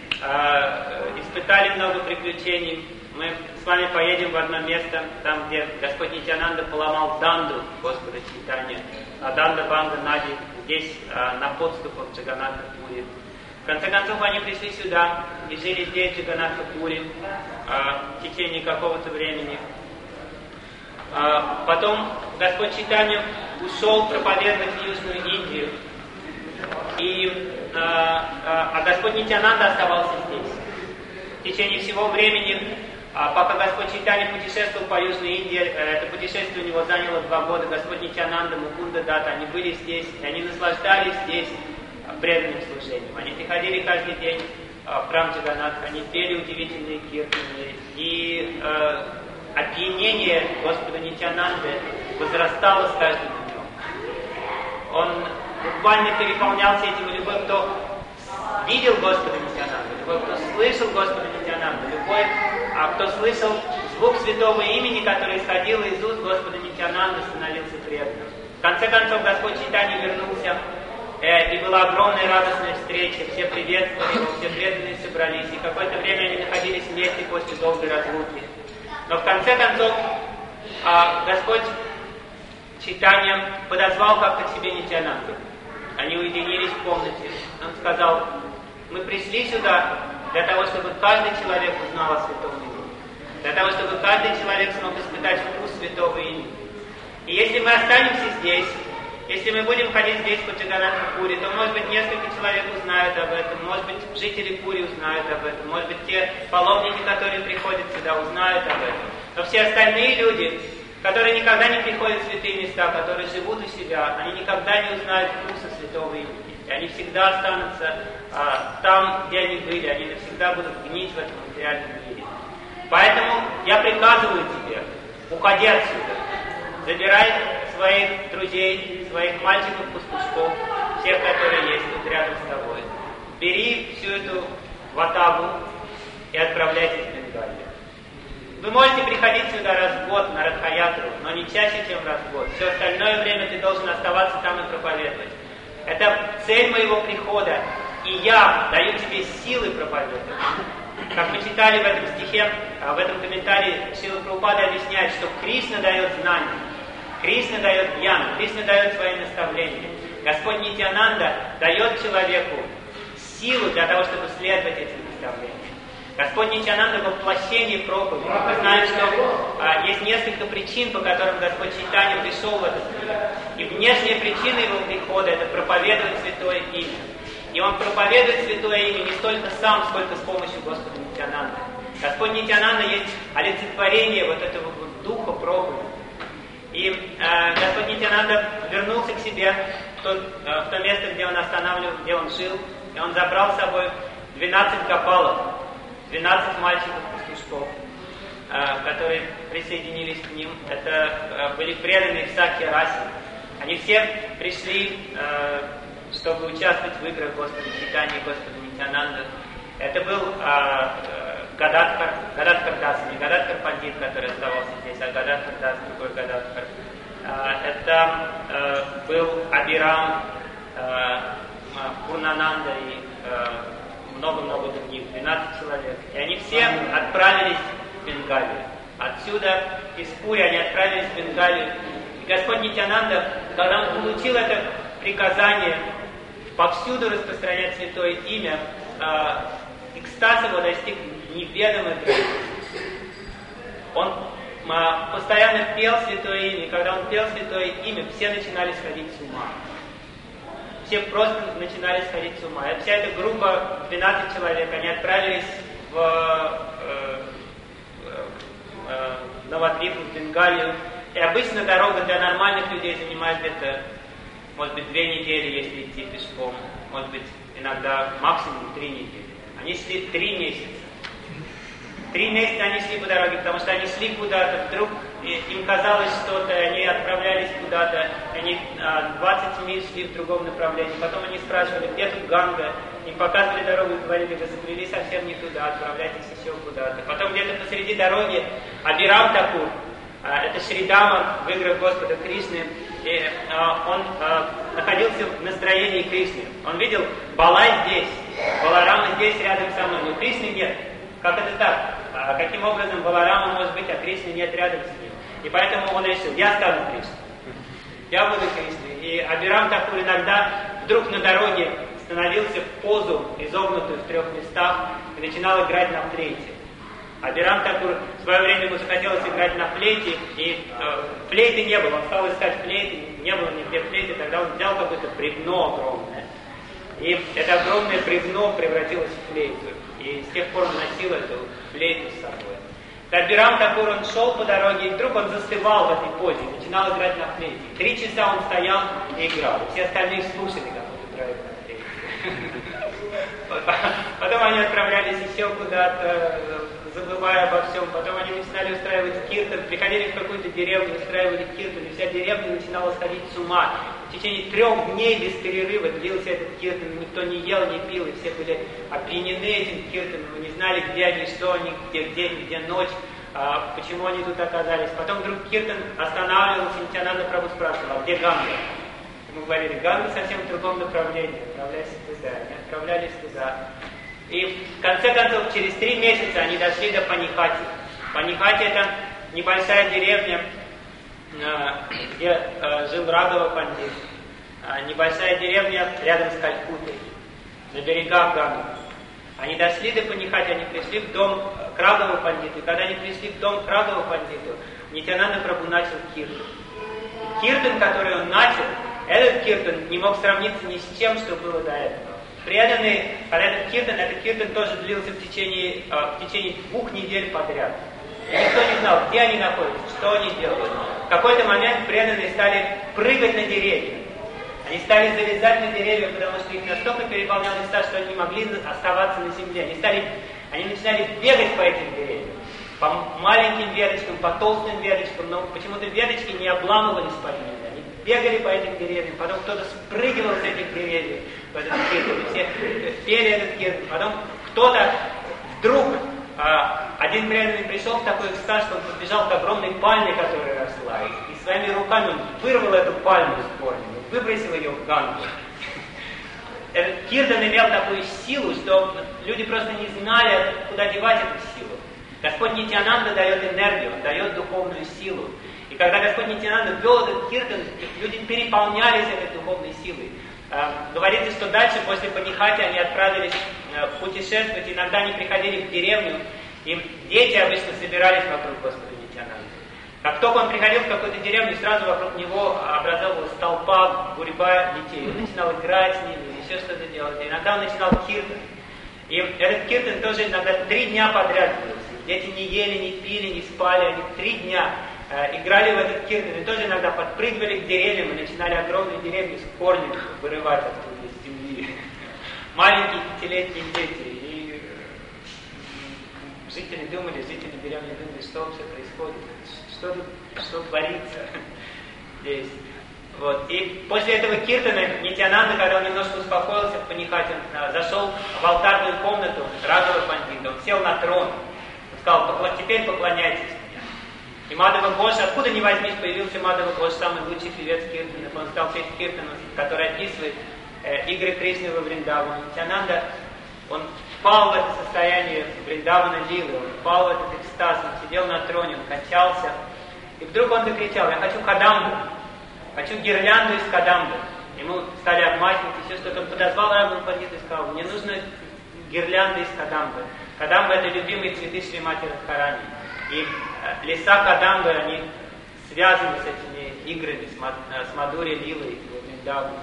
э, испытали много приключений. Мы с вами поедем в одно место, там, где Господь Нитьянанда поломал данду Господа Чайтаньи, а данда Банда Нади здесь, э, на подступах Джаганатха-пури. В конце концов, они пришли сюда и жили здесь, в Джаганатха-пури, э, в течение какого-то времени. Потом Господь Чайтанья ушел проповедовать в Южную Индию. И а Господь Нитьянанда оставался здесь. В течение всего времени, пока Господь Чайтанья путешествовал по Южной Индии, это путешествие у него заняло два года, Господь Нитьянанда, Мукунда Датта, они были здесь, и они наслаждались здесь преданным служением. Они приходили каждый день в храм Джаганнатха, они пели удивительные киртаны, и э, опьянение Господа Нитьянанды возрастало с каждым днем. Он буквально переполнялся этим. Любой, кто видел Господа Нитьянанду, любой, кто слышал Господа Нитьянанду, любой, а кто слышал звук святого имени, который исходил из уст Господа Нитьянанды, становился преданным. В конце концов, Господь Чайтанья вернулся, э, и была огромная радостная встреча, все приветствовали его, все преданные собрались, и какое-то время они находились вместе после долгой разлуки. Но в конце концов, э, Господь Чайтанья подозвал как-то к себе Нитьянанду. Они уединились в комнате. Он сказал: мы пришли сюда для того, чтобы каждый человек узнал о святом имени. Для того, чтобы каждый человек смог испытать вкус святого имени. И если мы останемся здесь, если мы будем ходить здесь по Джаганнатха-пури, то, может быть, несколько человек узнают об этом, может быть, жители Пури узнают об этом, может быть, те паломники, которые приходят сюда, узнают об этом. Но все остальные люди, которые никогда не приходят в святые места, которые живут у себя, они никогда не узнают вкуса святого имени. И они всегда останутся а, там, где они были, они навсегда будут гнить в этом материальном мире. Поэтому я приказываю тебе, уходи отсюда, забирай своих друзей, своих мальчиков-пастушков, всех, которые есть тут рядом с тобой. Бери всю эту ватагу и отправляйтесь в Бенгалию. Вы можете приходить сюда раз в год на Радхаятру, но не чаще, чем раз в год. Все остальное время ты должен оставаться там и проповедовать. Это цель моего прихода, и я даю тебе силы проповедовать. Как мы читали в этом стихе, в этом комментарии, Шрила Прабхупада объясняет, что Кришна дает знания, Кришна дает гьян, Кришна дает свои наставления. Господь Нитьянанда дает человеку силу для того, чтобы следовать этим наставлениям. Господь Нитьянанда в воплощении проповеди. Мы знаем, что а, есть несколько причин, по которым Господь Чайтанья пришел в этот мир. И внешняя причина его прихода — это проповедовать святое имя. И он проповедует святое имя не столько сам, сколько с помощью Господа Нитьянанды. Господь Нитьянанда есть олицетворение вот этого вот духа проповеди. И э, Господь Нитьянанда вернулся к себе в то, э, в то место, где он останавливался, где он жил, и он забрал с собой двенадцать гопалов, двенадцать мальчиков-пастушков, э, которые присоединились к ним. Это э, были преданные в Сакья Расе. Они все пришли, э, чтобы участвовать в играх Господа Чайтаньи и Господа Нитьянанды. Это был э, э, Гададхар, Гададхар Дас, не Гададхар Пандит, который оставался здесь, а Гададхар Дас, другой Гададхар. Э, это э, был Абирам, э, Пурнананда и э, много-много других, двенадцать человек. И они все отправились в Бенгалию. Отсюда, из Пури, они отправились в Бенгалию. И Господь Нитьянанда, когда он получил это приказание повсюду распространять святое имя, э, экстаз его достиг неведомых границ. Он э, постоянно пел святое имя, и когда он пел святое имя, все начинали сходить с ума. Все просто начинали сходить с ума. И вся эта группа, двенадцать человек, они отправились в э, э, Навадвипу, в Бенгалию. И обычно дорога для нормальных людей занимает где-то, может быть, две недели, если идти пешком. Может быть, иногда максимум три недели. Они шли три месяца. Три месяца они шли по дороге, потому что они шли куда-то, вдруг им казалось что-то, они отправлялись куда-то, они двадцать миль шли в другом направлении. Потом они спрашивали, где тут Ганга, им показывали дорогу и говорили: вы забрели совсем не туда, отправляйтесь еще куда-то. Потом где-то посреди дороги Абирам Такур, это Шридама в играх Господа Кришны, и он находился в настроении Кришны. Он видел: Балай здесь, Баларама здесь рядом со мной, но Кришны нет. Как это так? А каким образом Баларама может быть, а Кришны нет рядом с ним? И поэтому он решил: я стану Кришной. Я буду Кришной. И Абирам Такур иногда вдруг на дороге становился в позу, изогнутую в трех местах, и начинал играть на флейте. Абирам Такур в свое время ему захотелось играть на флейте, и э, флейты не было. Он стал искать флейты, не было нигде флейты, тогда он взял какое-то бревно огромное, И это огромное бревно превратилось в флейту. И с тех пор он носил эту флейту с собой. Табирам Такур, он шел по дороге, и вдруг он застывал в этой позе, начинал играть на флейте. Три часа он стоял и играл. Все остальные слушали, как он играет на флейте. Потом они отправлялись еще куда-то, забывая обо всем. Потом они начинали устраивать киртан, приходили в какую-то деревню, устраивали киртан, и вся деревня начинала сходить с ума. В течение трех дней без перерыва длился этот киртан, никто не ел, не пил, и все были опьянены этим киртаном, мы не знали, где они, что они, где день, где ночь, а, почему они тут оказались. Потом вдруг киртан останавливался, и Нитьянанда Прабху спрашивал, а где Ганга? Ему говорили, Ганга совсем в другом направлении, отправляйся туда. Они отправлялись туда. И в конце концов, через три месяца они дошли до Панихати. Панихати — это небольшая деревня, где жил Рагава Пандит. Небольшая деревня рядом с Калькуттой, на берегах Ганги. Они дошли до Панихати, они пришли в дом к Рагаву Пандиту. И когда они пришли в дом к Рагаву Пандиту, Нитьянанда Прабху начал киртан. Киртан, который он начал, этот киртан не мог сравниться ни с чем, что было до этого. Преданные, когда этот киртан, этот киртан тоже длился в течение, в течение двух недель подряд. И никто не знал, где они находятся, что они делают. В какой-то момент преданные стали прыгать на деревья. Они стали залезать на деревья, потому что их настолько переполнял страх, что они не могли оставаться на земле. Они, стали, они начинали бегать по этим деревьям. По маленьким веточкам, по толстым веточкам, но почему-то веточки не обламывались под ними. Они бегали по этим деревьям, потом кто-то спрыгивал с этих деревьев в этот киртан, все пели этот киртан. Потом кто-то вдруг, а, один преданный пришел в такой экстаз, что он подбежал к огромной пальме, которая росла, и, и своими руками он вырвал эту пальму с корнем, выбросил ее в Гангу. Этот киртан имел такую силу, что люди просто не знали, куда девать эту силу. Господь Нитьянанда дает энергию, Он дает духовную силу. И когда Господь Нитьянанда ввел этот киртан, люди переполнялись этой духовной силой. Говорится, что дальше, после Панихати, они отправились путешествовать. Иногда они приходили в деревню, и дети обычно собирались вокруг Господа Нитьянанда. Как только он приходил в какую-то деревню, сразу вокруг него образовалась толпа, гурьба детей. Он начинал играть с ними, еще что-то делать. И иногда он начинал киртан. И этот киртан тоже иногда три дня подряд длился. Дети не ели, не пили, не спали. Они три дня э, играли в этот киртан. И тоже иногда подпрыгивали к деревьям и начинали огромные деревья с корнем вырывать оттуда из земли. Маленькие пятилетние дети. И жители думали, жители деревни думали, что вообще происходит, что тут, что творится здесь. Вот. И после этого киртана Нитьянанда, когда он немножко успокоился в Панихати, он зашел в алтарную комнату Рагава Пандита, он сел на трон, он сказал, вот теперь поклоняйтесь мне. И Мадхава Гоша, откуда ни возьмись, появился Мадхава Гоша, самый лучший певец киртанов, он стал петь киртан, который описывает э, игры Кришны во Вриндаване. Нитьянанда, он впал в это состояние Вриндавана Лилы, он впал в этот экстаз, он сидел на троне, он качался, и вдруг он закричал, я хочу кадамбу. Хочу гирлянду из кадамбы. Ему стали обмахивать, еще что-то. Он подозвал Рагаву Пандита и сказал, мне нужна гирлянда из кадамбы. Кадамба — это любимые цветы Шримати Радхарани. И э, леса кадамбы, они связаны с этими играми, с, мад, с Мадури Лилой и Вриндаваном.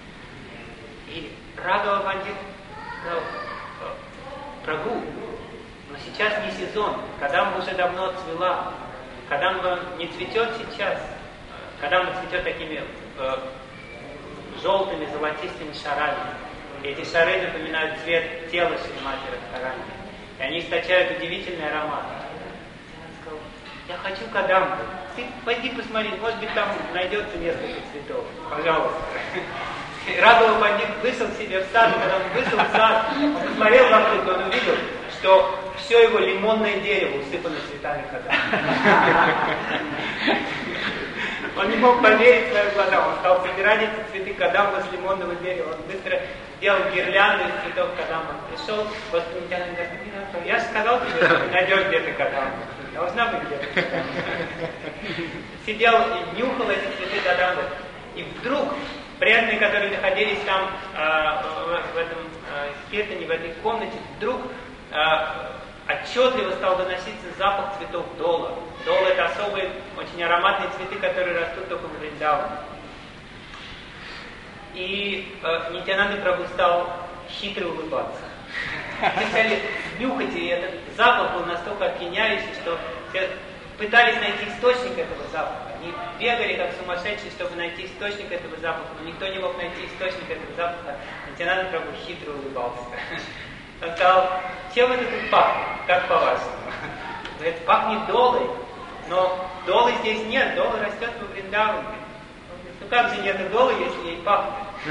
И Рагава Пандит сказал, Прабху, но сейчас не сезон, кадамба уже давно цвела. Кадамба не цветет сейчас. Когда он цветет такими э, желтыми, золотистыми шарами. И эти шары напоминают цвет тела Шримати Радхарани. И они источают удивительный аромат. Он сказал, я хочу кадамбу. Ты пойди посмотри, может быть там найдется несколько цветов. Пожалуйста. И Рагава Пандит вышел к себе в сад, и когда он вышел в сад, он посмотрел вокруг, он увидел, что все его лимонное дерево усыпано цветами кадамбы. Он не мог поверить своим глазам, он стал собирать эти цветы кадамбы с лимонного дерева, он быстро сделал гирлянду из цветов кадамбы. Он пришел, Господи Нитьянанда говорит, я же сказал тебе, что ты найдешь где-то кадамбу, должна быть где-то кадамба. Сидел и нюхал эти цветы кадамбы, и вдруг преданные, которые находились там, э, в, в этом э, киртане, в этой комнате, вдруг э, отчетливо стал доноситься запах цветов дола. Дола — это особые, очень ароматные цветы, которые растут только в Вриндаване. И э, Нитьянанда Прабху стал хитро улыбаться. Они стали нюхать, и этот запах был настолько опьяняющий, что все пытались найти источник этого запаха. Они бегали как сумасшедшие, чтобы найти источник этого запаха, но никто не мог найти источник этого запаха. Нитьянанда Прабху хитро улыбался. Он сказал: чем это тут пахнет? Как по-вашему? Говорит, пахнет долой, но долы здесь нет, дола растет во Вриндаване. Ну как же нет долы, если ей пахнет?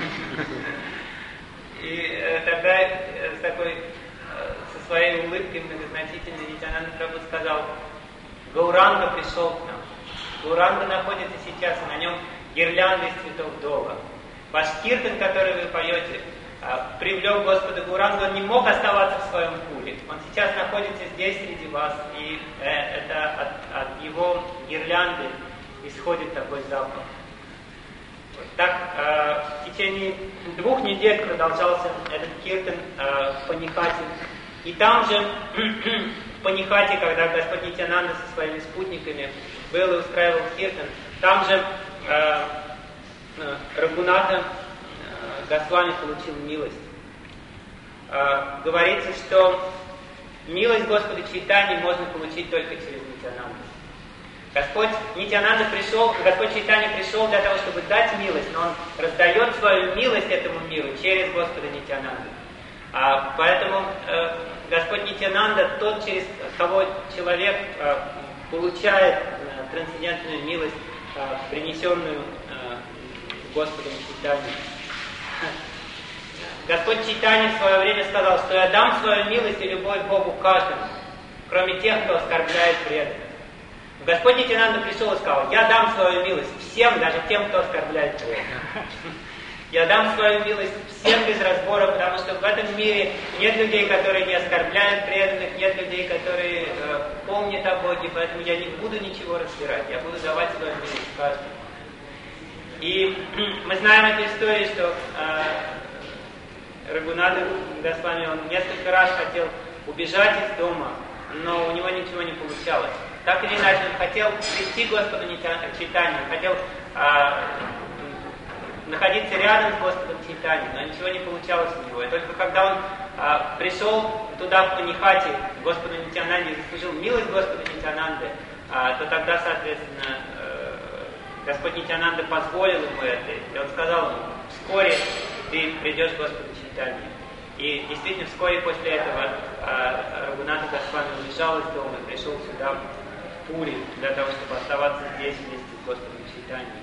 И э, тогда э, с такой, э, со своей улыбкой многозначительной Нитьянанда Прабху сказал: Гауранга пришел к нам. Гауранга находится сейчас, и на нем гирлянда из цветов дола. Ваш киртан, который вы поете, э, привлек Господа Гауранга, он не мог оставаться в своем пуле. Он сейчас находится здесь среди вас, и э, это от, от его гирлянды исходит такой запах. Так, э, в течение двух недель продолжался этот киртан э, в Панихате. И там же, в Панихате, когда Господь Нитьянанда со своими спутниками был и устраивал киртан, там же э, э, Рагунатха э, Госвами получил милость. Э, говорится, что милость Господа Чайтаньи можно получить только через Нитьянанду. Господь Нитьянанда пришел, Господь Чайтанья пришел для того, чтобы дать милость, но Он раздает свою милость этому миру через Господа Нитьянанду. А, поэтому э, Господь Нитьянанда, тот, через кого человек э, получает э, трансцендентную милость, э, принесенную э, Господом Чайтаньей. Господь Чайтанья в свое время сказал, что я дам свою милость и любовь Богу каждому, кроме тех, кто оскорбляет преданных. Господь Нитьянанда пришел и сказал: я дам свою милость всем, даже тем, кто оскорбляет преданных. Я дам свою милость всем без разбора, потому что в этом мире нет людей, которые не оскорбляют преданных, нет людей, которые э, помнят о Боге, поэтому я не буду ничего разбирать, я буду давать свою милость каждому. И мы знаем эту историю, что э, Рагунатха Госвами, он несколько раз хотел убежать из дома, но у него ничего не получалось. Так или иначе, он хотел прийти к Господу Чайтанье, хотел а, находиться рядом с Господом Чайтаньей, но ничего не получалось у него. И только когда он а, пришел туда, в Панихате, к Господу Нитьянанде, и заслужил милость Господа Нитьянанды, а, то тогда, соответственно, э, Господь Нитьянанда позволил ему это. И он сказал ему: вскоре ты придешь к Господу Чайтанье. И действительно, вскоре после этого а, Рагунатха Госвами убежал из дома и пришел сюда, в Пури, для того, чтобы оставаться здесь вместе с Господом Чайтаньей.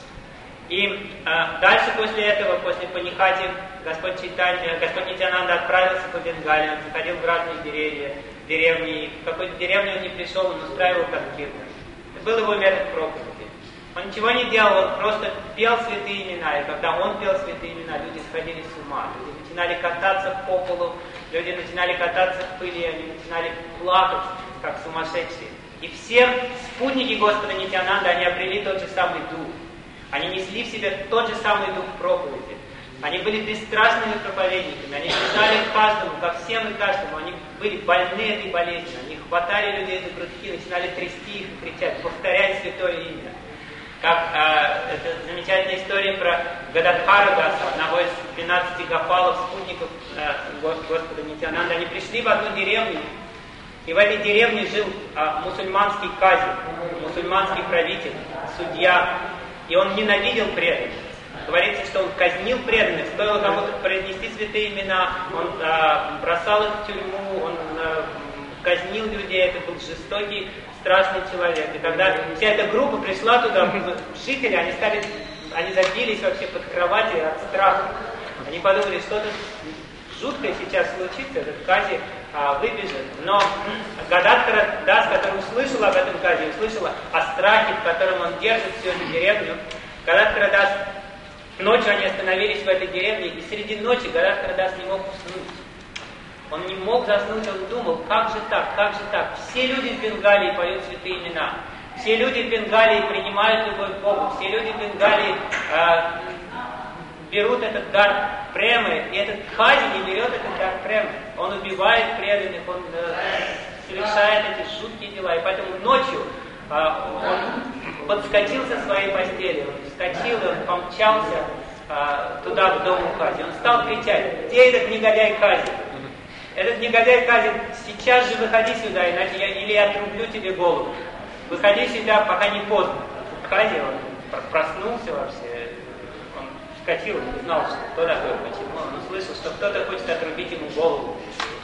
И а, дальше после этого, после Панихати, Господь Чайтанья, Господь Нитьянанда отправился по Бенгалии, он заходил в разные деревья, деревни, и в какой-то деревне он не пришел, он устраивал конкиртан. Это был его метод проповеди. Он ничего не делал, он просто пел святые имена, и когда он пел святые имена, люди сходили с ума, люди начинали кататься по полу, люди начинали кататься в пыли, они начинали плакать, как сумасшедшие. И все спутники Господа Нитьянанда, они обрели тот же самый дух. Они несли в себе тот же самый дух проповеди. Они были бесстрастными проповедниками, они писали каждому, ко всем и каждому. Они были больны этой болезнью, они хватали людей за грудки, начинали трясти их и кричать: повторяй святое имя. Как э, это замечательная история про Гададхара Даса, одного из двенадцати гопалов, спутников э, Господа Нитьянанда. Они пришли в одну деревню, и в этой деревне жил э, мусульманский кази, мусульманский правитель, судья, и он ненавидел преданных. Говорится, что он казнил преданных, стоило кому-то произнести святые имена, он э, бросал их в тюрьму, он э, казнил людей, это был жестокий, страшный человек. И когда вся эта группа пришла туда, жители, они стали, они забились вообще под кровати от страха. Они подумали, что-то жуткое сейчас случится, этот кази а, выбежит. Но Гададхара Дас, который услышал об этом кази, услышал о страхе, в котором он держит всю эту деревню, Гададхара Дас, ночью они остановились в этой деревне, и среди ночи Гададхара Дас не мог уснуть. Он не мог заснуть, он думал, как же так, как же так. Все люди в Бенгалии поют святые имена. Все люди в Бенгалии принимают любовь к Богу. Все люди в Бенгалии э, берут этот дар премы. И этот Хади не берет этот дар премы. Он убивает преданных, он э, совершает эти жуткие дела. И поэтому ночью э, он подскочил со своей постели, он вскочил, он помчался а, туда, в дом Хази. Он стал кричать: где этот негодяй Хази? Этот негодяй Хази, сейчас же выходи сюда, иначе я, или я отрублю тебе голову. Выходи сюда, пока не поздно. Хази, он проснулся вообще, он вскочил, не знал, что кто такой, почему. Он услышал, что кто-то хочет отрубить ему голову.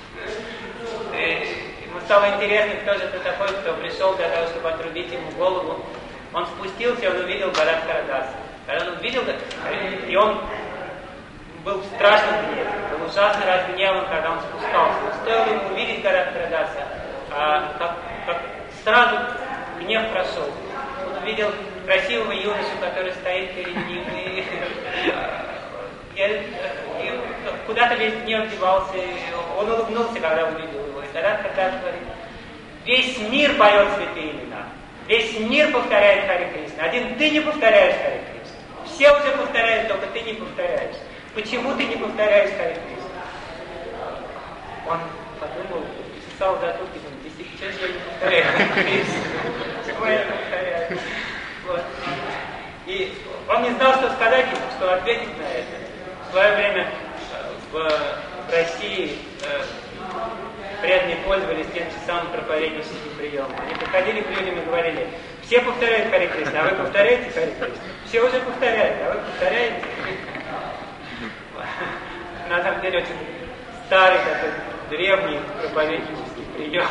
И ему стало интересно, кто же это такой, кто пришел для того, чтобы отрубить ему голову. Он спустился, он увидел Гададхара Карадаса. Когда он увидел, и он был в страшном гневе, был ужасно разгневан, когда он спускался. Но стоило ему увидеть Гададхара Карадаса, а, как, как сразу гнев прошел. Он увидел красивого юношу, который стоит перед ним, и, и, и куда-то весь гнев девался. Он улыбнулся, когда увидел его. И тогда Карадас говорит: весь мир поет святые имена. Весь мир повторяет Харе Кришна. Один ты не повторяешь Харе Кришна. Все уже повторяют, только ты не повторяешь. Почему ты не повторяешь Харе Кришна? Он подумал, писал затылки, думал: действительно, что же я не повторяю Харе Кришна? Почему я не повторяю? Вот. И он не знал, что сказать ему, что ответить на это. В свое время в России преданные пользовались тем же самым проповедническим приемом. Они приходили к людям и говорили: все повторяют Харе Кришна, а вы повторяете Харе Кришна? Все уже повторяют, а вы повторяете? На самом деле очень старый такой древний проповеднический прием.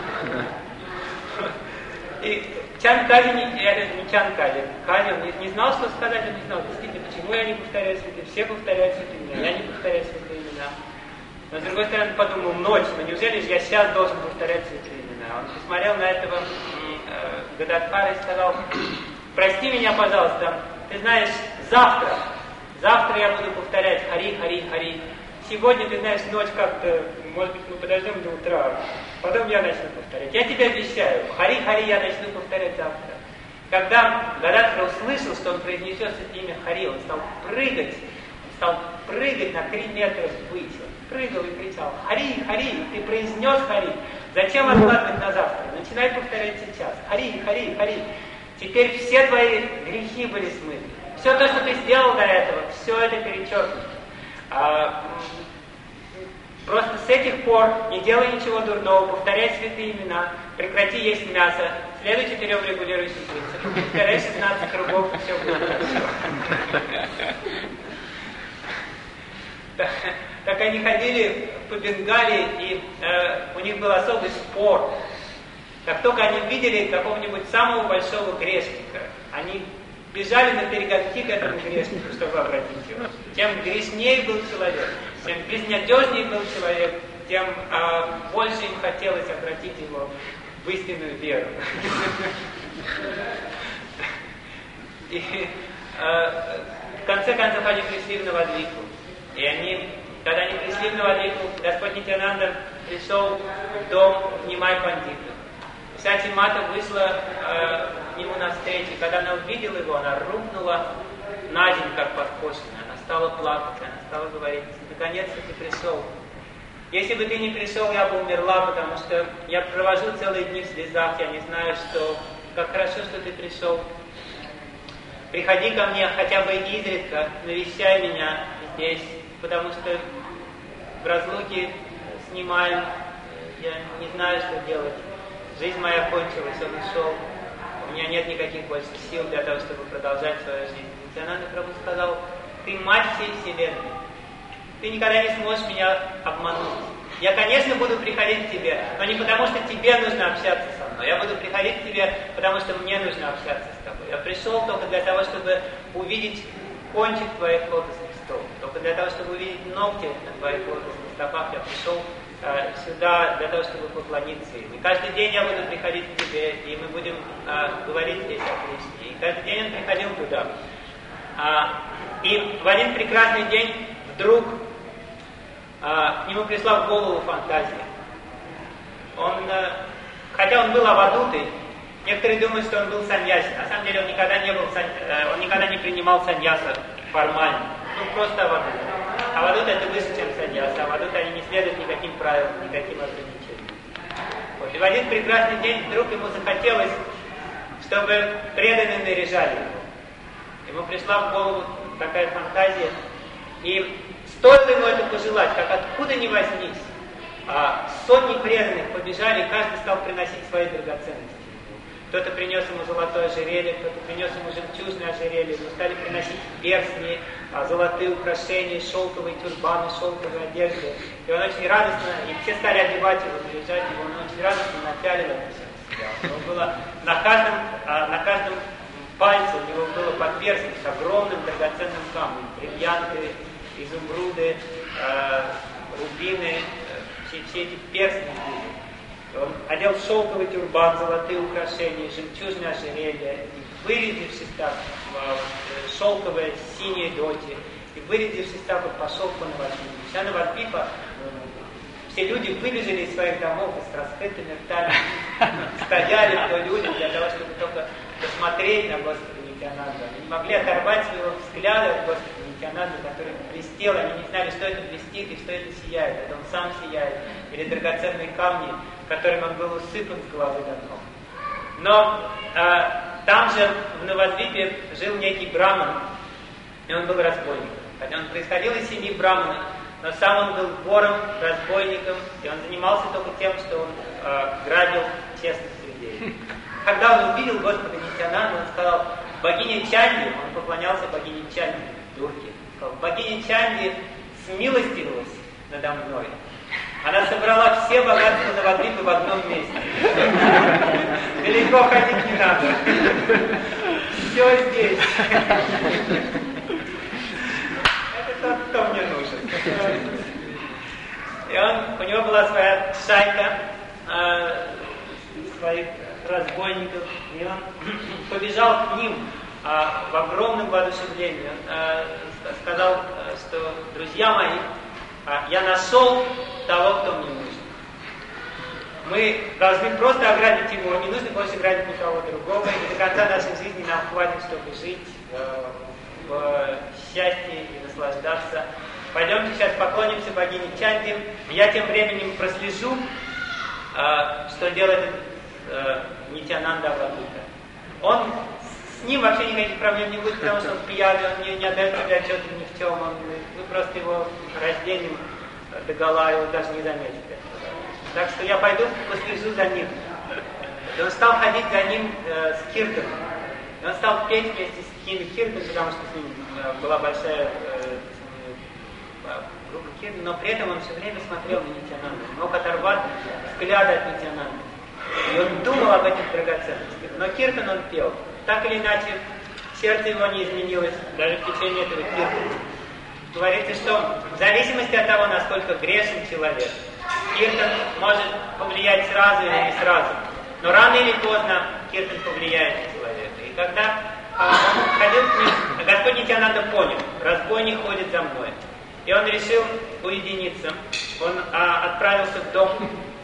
И Чанд Кали, не Чанд Кали, Кали, он не, не знал, что сказать, он не знал, действительно, почему я не повторяю святые, все повторяют святые имена, я не повторяю святые имена. Но с другой стороны подумал: ночь, но неужели же я сейчас должен повторять святые имена? Он посмотрел на этого э, Гададхара и сказал: прости меня, пожалуйста, ты знаешь, завтра, завтра я буду повторять Хари, Хари, Хари. Сегодня, ты знаешь, ночь как-то, может быть, мы подождем до утра, потом я начну повторять. Я тебе обещаю, Хари, Хари я начну повторять завтра. Когда Гададхар услышал, что он произнесет это имя Хари, он стал прыгать, он стал прыгать на три метра ввысь. Он прыгал и кричал: Хари, Хари, ты произнес Хари. Зачем откладывать на завтра? Начинай повторять сейчас. Хари, Хари, Хари. Теперь все твои грехи были смыты. Все то, что ты сделал до этого, все это перечеркнуто. А, просто с этих пор не делай ничего дурного, повторяй святые имена, прекрати есть мясо, следуй четырем регулирующим принципам, повторяй шестнадцать кругов, и все будет хорошо. Так, так они ходили по Бенгалии, и э, у них был особый спор. Как только они видели какого-нибудь самого большого грешника, они бежали на перегонки к этому грешнику, чтобы обратить его. Тем грешнее был человек, тем безнадежнее был человек, тем э, больше им хотелось обратить его в истинную веру. И э, в конце концов они пришли в Навадвипу. И они, когда они пришли в Навадвипу, Господь Нитьянанда пришел в дом Нимай Пандита. Сати Мата вышла э, к нему навстречу. Когда она увидела его, она рухнула на землю, как подкошенная. Она стала плакать, она стала говорить: наконец-то ты пришел. Если бы ты не пришел, я бы умерла, потому что я провожу целые дни в слезах, я не знаю, что... Как хорошо, что ты пришел. Приходи ко мне хотя бы изредка, навещай меня здесь, потому что в разлуке снимаем, я не знаю, что делать. Жизнь моя кончилась, он ушел. У меня нет никаких больше сил для того, чтобы продолжать свою жизнь. Нитьянанда Прабху сказал: ты мать всей вселенной. Ты никогда не сможешь меня обмануть. Я, конечно, буду приходить к тебе, но не потому, что тебе нужно общаться со мной. Я буду приходить к тебе, потому что мне нужно общаться с тобой. Я пришел только для того, чтобы увидеть кончик твоих лотосных стоп. Только для того, чтобы увидеть ногти на твоих лотосных стопах, я пришел э, сюда для того, чтобы поклониться им. И каждый день я буду приходить к тебе, и мы будем э, говорить здесь о Кришне. И каждый день он приходил туда. А, и в один прекрасный день вдруг а, к нему пришла в голову фантазия. Он, а, хотя он был авадутой, некоторые думают, что он был саньяси. На самом деле он никогда не был, он никогда не принимал саньяса формально. Ну, просто авадута. Авадута это выше, чем саньяса. Авадута они не следуют никаким правилам, никаким ограничениям. Вот. И в один прекрасный день вдруг ему захотелось, чтобы преданные наряжали его. Ему пришла в голову такая фантазия. И стоило ему это пожелать, как откуда ни возьмись, а сотни преданных побежали, и каждый стал приносить свои драгоценности. Кто-то принес ему золотое ожерелье, кто-то принес ему жемчужное ожерелье, но стали приносить перстни, золотые украшения, шелковые тюрбаны, шелковые одежды. И он очень радостно, и все стали одевать его, наряжать его, он очень радостно напяливал это все на себя. У него было на каждом, на каждом пальце у него было по перстню с огромным драгоценным камнем, бриллианты, изумруды, рубины, все, все эти перстни. Он одел шелковый тюрбан, золотые украшения, жемчужное ожерелье, и вырядившись так в шелковое синее доти, и вырядившись так вот пошел по Навадвипу. Вся Навадвипа, все люди выбежали из своих домов и с раскрытыми ртами стояли вдоль улиц для того, чтобы только посмотреть на Господа Нитьянанду. Они не могли оторвать своего взгляда от Господа Нитьянанду, который блестел, они не знали, что это блестит и что это сияет. Это он сам сияет, или драгоценные камни, которым он был усыпан с головы до ног. Но э, там же, в Навадвипе, жил некий браман, и он был разбойником. Хотя он происходил из семьи браманов, но сам он был вором, разбойником, и он занимался только тем, что он э, грабил честных людей. Когда он увидел Господа Нитьянанду, он сказал: богиня Чанди, он поклонялся богине Чанди, Дурге. Он сказал: богиня Чанди смилостивилась надо мной. Она собрала все богатства Навадвипы в одном месте. Далеко ходить не надо. Все здесь. Это тот, кто мне нужен. И он, у него была своя шайка э, своих разбойников, и он побежал к ним э, в огромном воодушевлении. Он э, сказал, что: друзья мои, я нашел того, кто мне нужен. Мы должны просто ограбить его, не нужно больше грабить никого другого, и до конца нашей жизни нам хватит, чтобы жить э, в счастье и наслаждаться. Пойдемте сейчас поклонимся богине Чанди. Я тем временем прослежу, э, что делает э, Нитьянанда Авадута. Он, с ним вообще никаких проблем не будет, потому что он пьяный, он не, не отдает себе отчета ни в чем. Он, мы просто его разденем догола, его даже не заметит. Так что я пойду послежу за ним. И он стал ходить за ним э, с киртаном. И он стал петь вместе с Кими Киртан, потому что с ним э, была большая э, группа киртан, но при этом он все время смотрел на Нитьянанду. Не мог оторвать взгляда от Нитьянанды. И он думал об этих драгоценностях. Но киртан он пел. Так или иначе, сердце его не изменилось даже в течение этого киртана. Говорится, что в зависимости от того, насколько грешен человек, киртан может повлиять сразу или не сразу. Но рано или поздно киртан повлияет на человека. И когда а, он ходил к ним, Господь Нитьянанда понял: разбойник ходит за мной. И он решил уединиться. Он а, отправился в дом,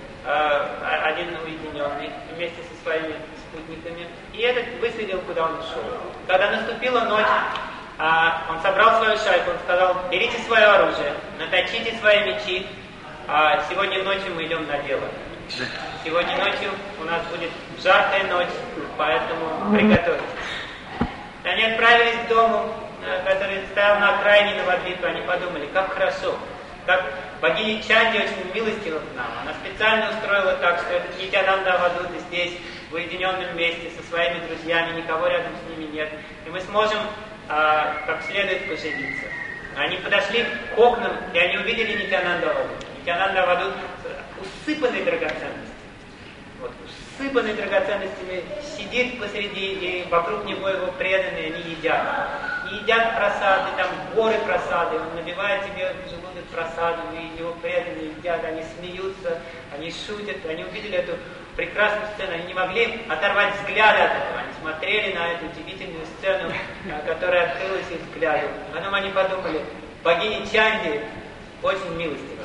а, один уединенный, вместе со своими спутниками. И этот выследил, куда он ушел. Когда наступила ночь, а, он собрал свою шайку, он сказал: берите свое оружие, наточите свои мечи. А сегодня ночью мы идем на дело. Сегодня ночью у нас будет жаркая ночь, поэтому приготовьтесь. Они отправились к дому, который стоял на окраине Навадвипы. Они подумали: как хорошо, как богиня Чанди очень милостива к нам. Она специально устроила так, что этот Нитьянанда Авадута здесь, в уединенном месте, со своими друзьями, никого рядом с ними нет. И мы сможем а, как следует пожениться. Они подошли к окнам, и они увидели Нитьянанда Авадута. Нитьянанда Авадута усыпанный драгоценностями. Вот, усыпанный драгоценностями, сидит посреди, и вокруг него его преданные, они едят. И едят просады, там горы просады, он набивает себе в желудок просаду, и его преданные едят, они смеются, они шутят. Они увидели эту прекрасную сцену, они не могли оторвать взгляда от этого, они смотрели на эту удивительную сцену, которая открылась их взгляду. Потом они подумали: богиня Чанди очень милостива.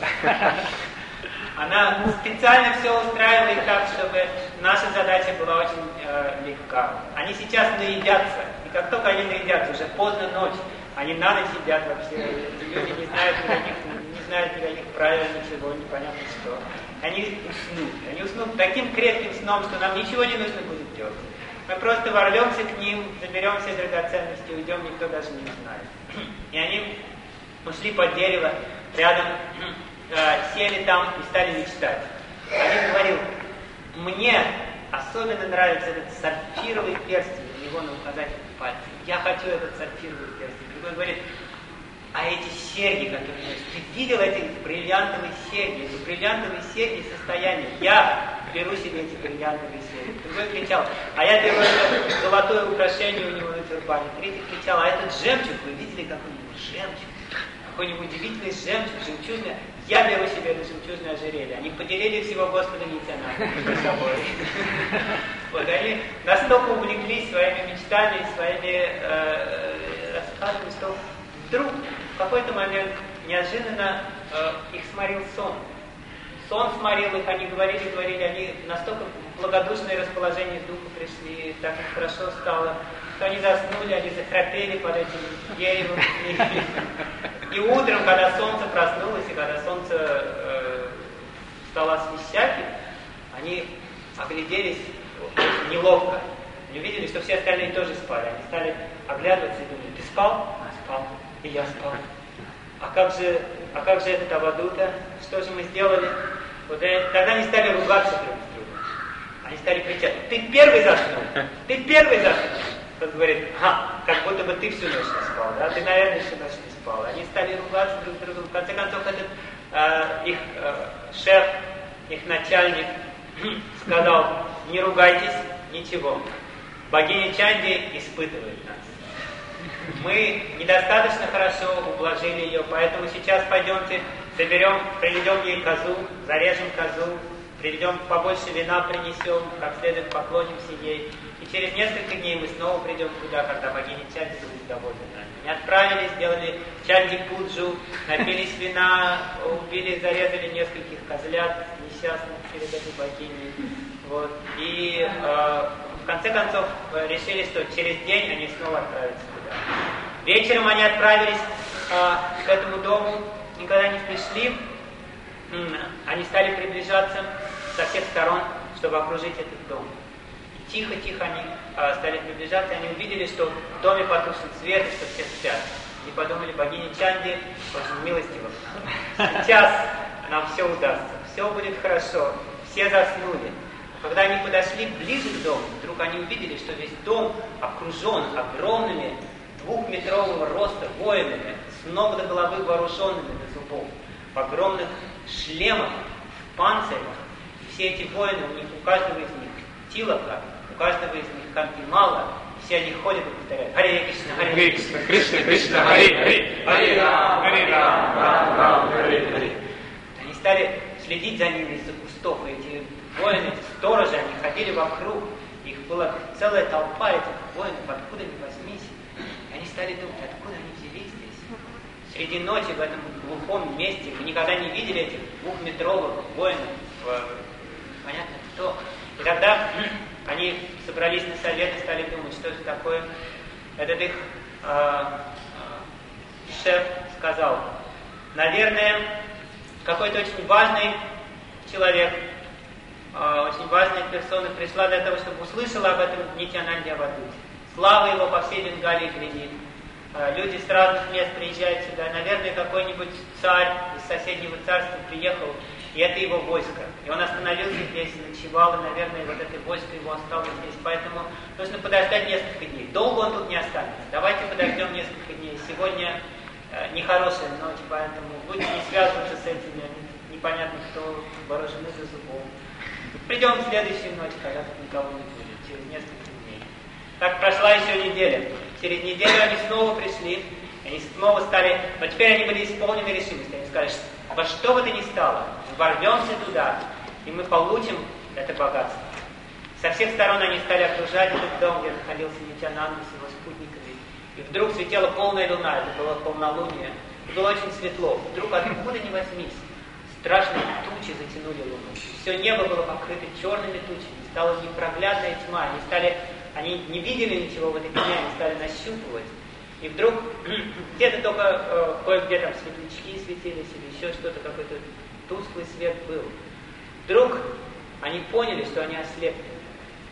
Она специально все устраивает так, чтобы наша задача была очень э, легка. Они сейчас наедятся, и как только они наедятся, уже поздно ночь, они на ночь едят вообще. Люди не знают никаких, не знают никаких правил, ничего, непонятно что. Они уснут. Они уснут таким крепким сном, что нам ничего не нужно будет делать. Мы просто ворвемся к ним, заберем все драгоценности, уйдем, никто даже не узнает. И они ушли под дерево, рядом э, сели там и стали мечтать. Один говорил: мне особенно нравится этот сапфировый перстень, у него на указательном пальце. Я хочу этот сапфировый перстень. Другой говорит: а эти серьги, которые у нас, ты видел эти бриллиантовые серьги? Эти бриллиантовые серьги состояния. Я беру себе эти бриллиантовые серьги. Другой кричал: а я беру это золотое украшение у него на тюрбане. Третий кричал: а этот жемчуг, вы видели какой-нибудь жемчуг? Какой-нибудь удивительный жемчуг, жемчужное. Я беру себе это жемчужное ожерелье. Они поделили всего Господа Нитяна между собой. Вот они настолько увлеклись своими мечтами, своими рассказами, что вдруг в какой-то момент неожиданно э, их сморил сон. Сон сморил их, они говорили, говорили, они настолько в благодушное расположение духа пришли, так им хорошо стало, что они заснули, они захрапели под этим деревом. И, и утром, когда солнце проснулось, и когда солнце э, стало освещать их, они огляделись очень неловко. Они увидели, что все остальные тоже спали. Они стали оглядываться и думали: ты спал? А, спал. И я спал. А как же, а как же этот Авадута? Что же мы сделали? Вот и, тогда они стали ругаться друг с другом. Они стали кричать: ты первый заснул! Ты первый заснул! Тот говорит: ага, как будто бы ты всю ночь не спал, да? Ты, наверное, всю ночь не спал. Они стали ругаться друг с другом. В конце концов, этот э, их э, шеф, их начальник сказал: не ругайтесь, ничего. Богиня Чанди испытывает нас. Мы недостаточно хорошо ублажили ее, поэтому сейчас пойдемте, заберем, приведем ей козу, зарежем козу, приведем побольше вина, принесем, как следует поклонимся ей. И через несколько дней мы снова придем туда, когда богиня Чанди будет довольна нами. Они отправились, сделали Чанди Пуджу, напились вина, убили, зарезали нескольких козлят несчастных перед этой богиней. Вот. И э, в конце концов решили, что через день они снова отправятся туда. Вечером они отправились э, к этому дому, и когда они пришли, э, они стали приближаться со всех сторон, чтобы окружить этот дом. И тихо-тихо они э, стали приближаться, и они увидели, что в доме потушен свет, и что все спят. И подумали: богиня Чанди очень милостива. Сейчас нам все удастся, все будет хорошо. Все заснули. Когда они подошли ближе к дому, вдруг они увидели, что весь дом окружен огромными двухметрового роста воинами, с ног до головы вооруженными до зубов, в огромных шлемах, в панцирях. И все эти воины, у них, у каждого из них тилака, у каждого из них кампимала, все они ходят и повторяют: Харе Кришна, Харе Кришна, Кришна, Кришна, Харе, Харе, Харе Рам, Харе Рам, Рам, Рам, Харе, Харе. Они стали следить за ними из-за кустов, и эти воины, эти сторожи, они ходили вокруг, их была целая толпа этих воинов, откуда ни возьмись. И они стали думать: откуда они взялись здесь? Среди ночи в этом глухом месте мы никогда не видели этих двухметровых воинов, понятно кто. И тогда они собрались на совет и стали думать, что это такое. Этот их э, э, шеф сказал: наверное, какой-то очень важный человек, очень важная персона пришла для того, чтобы услышала об этом Нитьянанде Авадуте. Слава его по всей Бенгалии гремит. Люди с разных мест приезжают сюда. Наверное, какой-нибудь царь из соседнего царства приехал, и это его войско. И он остановился здесь, ночевал, и, наверное, вот это войско его осталось здесь. Поэтому нужно подождать несколько дней. Долго он тут не останется. Давайте подождем несколько дней. Сегодня э, нехорошая ночь, поэтому будете не связываться с этими. Непонятно, кто вооружены за зубом. Придем в следующую ночь, когда тут никого не будет, через несколько дней. Так прошла еще неделя. Через неделю они снова пришли, они снова стали, но теперь они были исполнены решимости. Они сказали: во что бы то ни стало, ворвемся туда, и мы получим это богатство. Со всех сторон они стали окружать этот дом, где находился Нитьянанда с его спутниками. И вдруг светила полная луна, это было полнолуние. И было очень светло. Вдруг откуда ни возьмись, страшные тучи затянули луну. Все небо было покрыто черными тучами, стала непроглядная тьма. Они стали, они не видели ничего в этой тьме, они стали нащупывать. И вдруг где-то только э, кое-где там светлячки светились или еще что-то, какой-то тусклый свет был. Вдруг они поняли, что они ослепли,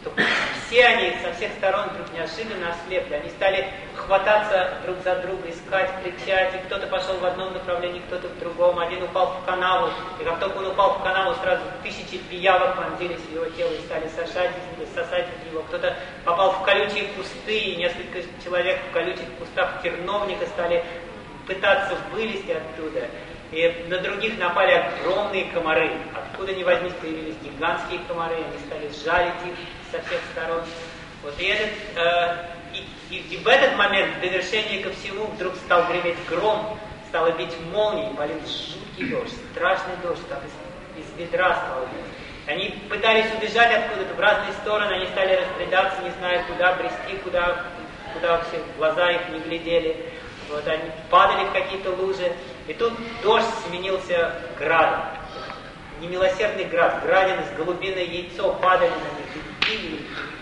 то все они со всех сторон вдруг неожиданно ослепли. Они стали хвататься друг за друга, искать, кричать. И кто-то пошел в одном направлении, кто-то в другом. Один упал в канаву. И как только он упал в канаву, сразу тысячи пиявок вонзились в его тело и стали сосать, сосать его. Кто-то попал в колючие кусты, и несколько человек в колючих кустах терновника стали пытаться вылезти оттуда. И на других напали огромные комары. Откуда ни возьмись, появились гигантские комары, они стали жалить их со всех сторон. Вот, и, этот, э, и, и, и в этот момент, в довершение ко всему, вдруг стал греметь гром, стало бить молнии, полил жуткий дождь, страшный дождь, как из, из ведра стал бить. Они пытались убежать откуда-то в разные стороны, они стали разбредаться, не зная, куда брести, куда, куда все глаза их не глядели. Вот, они падали в какие-то лужи. И тут дождь сменился градом. Немилосердный град, градины с голубиное яйцо падали на них и били,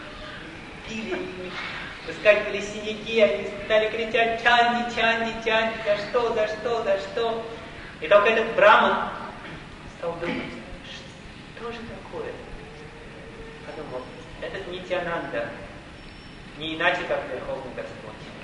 били, били. Выскакивали синяки, они стали кричать: «Чанди, Чанди, Чанди, за что, за что, за что?» И только этот браман стал думать: что же такое? Подумал: этот Нитьянанда, не иначе, как Верховный Господь.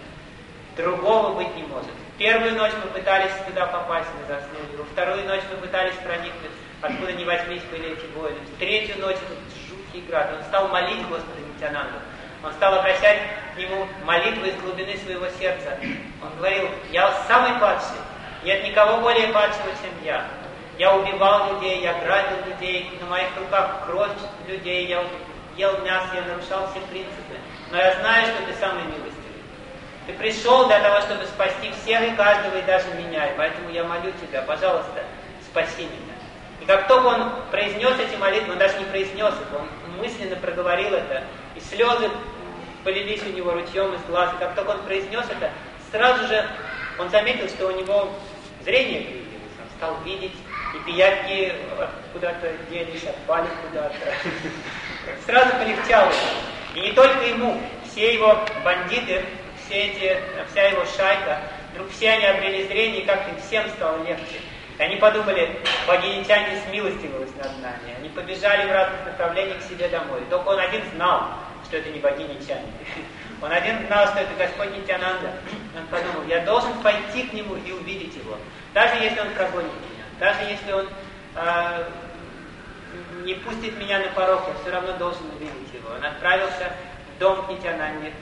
Другого быть не может. Первую ночь мы пытались туда попасть, мы заснули. Во вторую ночь мы пытались проникнуть, откуда ни возьмись были эти воины. В третью ночь тут жуткий град. Он стал молить Господа Нитьянанду. Он стал обращать к нему молитвы из глубины своего сердца. Он говорил: я самый падший. Нет никого более падшего, чем я. Я убивал людей, я грабил людей, на моих руках кровь людей, я ел мясо, я нарушал все принципы. Но я знаю, что ты самый милостивый. Ты пришел для того, чтобы спасти всех и каждого, и даже меня. И поэтому я молю тебя, пожалуйста, спаси меня. И как только он произнес эти молитвы, он даже не произнес их, он мысленно проговорил это, и слезы полились у него ручьем из глаз. И как только он произнес это, сразу же он заметил, что у него зрение появилось. Он стал видеть, и пиявки куда-то делись, отпали куда-то. Сразу полегчало. И не только ему, все его бандиты, все эти, вся его шайка, вдруг все они обрели зрение, и как-то им всем стало легче. И они подумали: богиня Чанди смилостивилась над нами. Они побежали в разных направлениях к себе домой. Только он один знал, что это не богиня Чанди. Он один знал, что это Господь Нитьянанда. Он подумал: я должен пойти к нему и увидеть его. Даже если он прогонит меня, даже если он э, не пустит меня на порог, я все равно должен увидеть его. Он отправился в дом к Нитьянанде.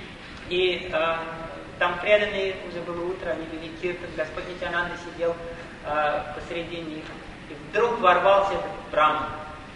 И э, там преданные, уже было утро, они вели киртан, Господь Нитьянанда сидел э, посреди них. И вдруг ворвался этот браман.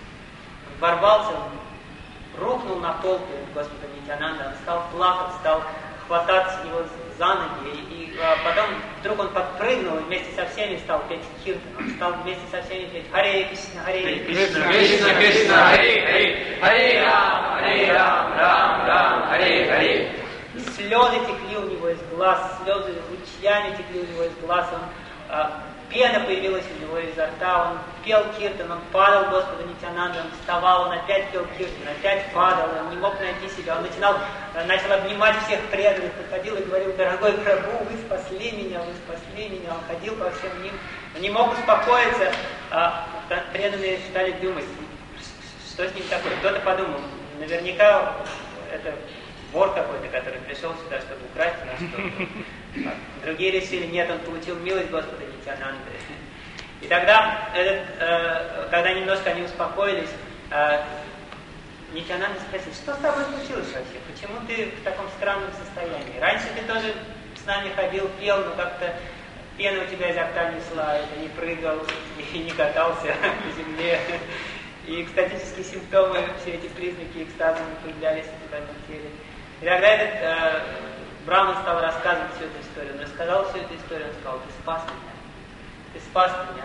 Ворвался, он рухнул на пол перед Господом Нитьянанда, он стал плакать, стал хвататься его за ноги. И, и э, потом вдруг он подпрыгнул и вместе со всеми стал петь киртан. Он стал вместе со всеми петь: Харе Кришна, Харе Кришна, Кришна Кришна, Харе Харе, Харе Рам, Харе Рам, Рам Рам, Харе Харе. И слезы текли у него из глаз, слезы ручьями текли у него из глаз, он, э, пена появилась у него изо рта, он пел киртан, он падал Господу Нитьянанду, он вставал, он опять пел киртан, опять падал, он не мог найти себя, он начинал, э, начал обнимать всех преданных, подходил и говорил: дорогой Прабху, вы спасли меня, вы спасли меня, он ходил по всем ним, он не мог успокоиться, а преданные стали думать, что с ним такое. Кто-то подумал: наверняка это вор какой-то, который пришел сюда, чтобы украсть у нас что-то. Другие решили: нет, он получил милость Господа Нитьянанды. И тогда, этот, э, когда немножко они успокоились, э, Нитьянанда спросил: что с тобой случилось вообще? Почему ты в таком странном состоянии? Раньше ты тоже с нами ходил, пел, но как-то пена у тебя изо рта несла, и не прыгал, и не катался по земле. И экстатические симптомы, все эти признаки экстаза появлялись у тебя на теле. И тогда этот э, браман стал рассказывать всю эту историю. Он рассказал всю эту историю, он сказал: ты спас меня, ты спас меня.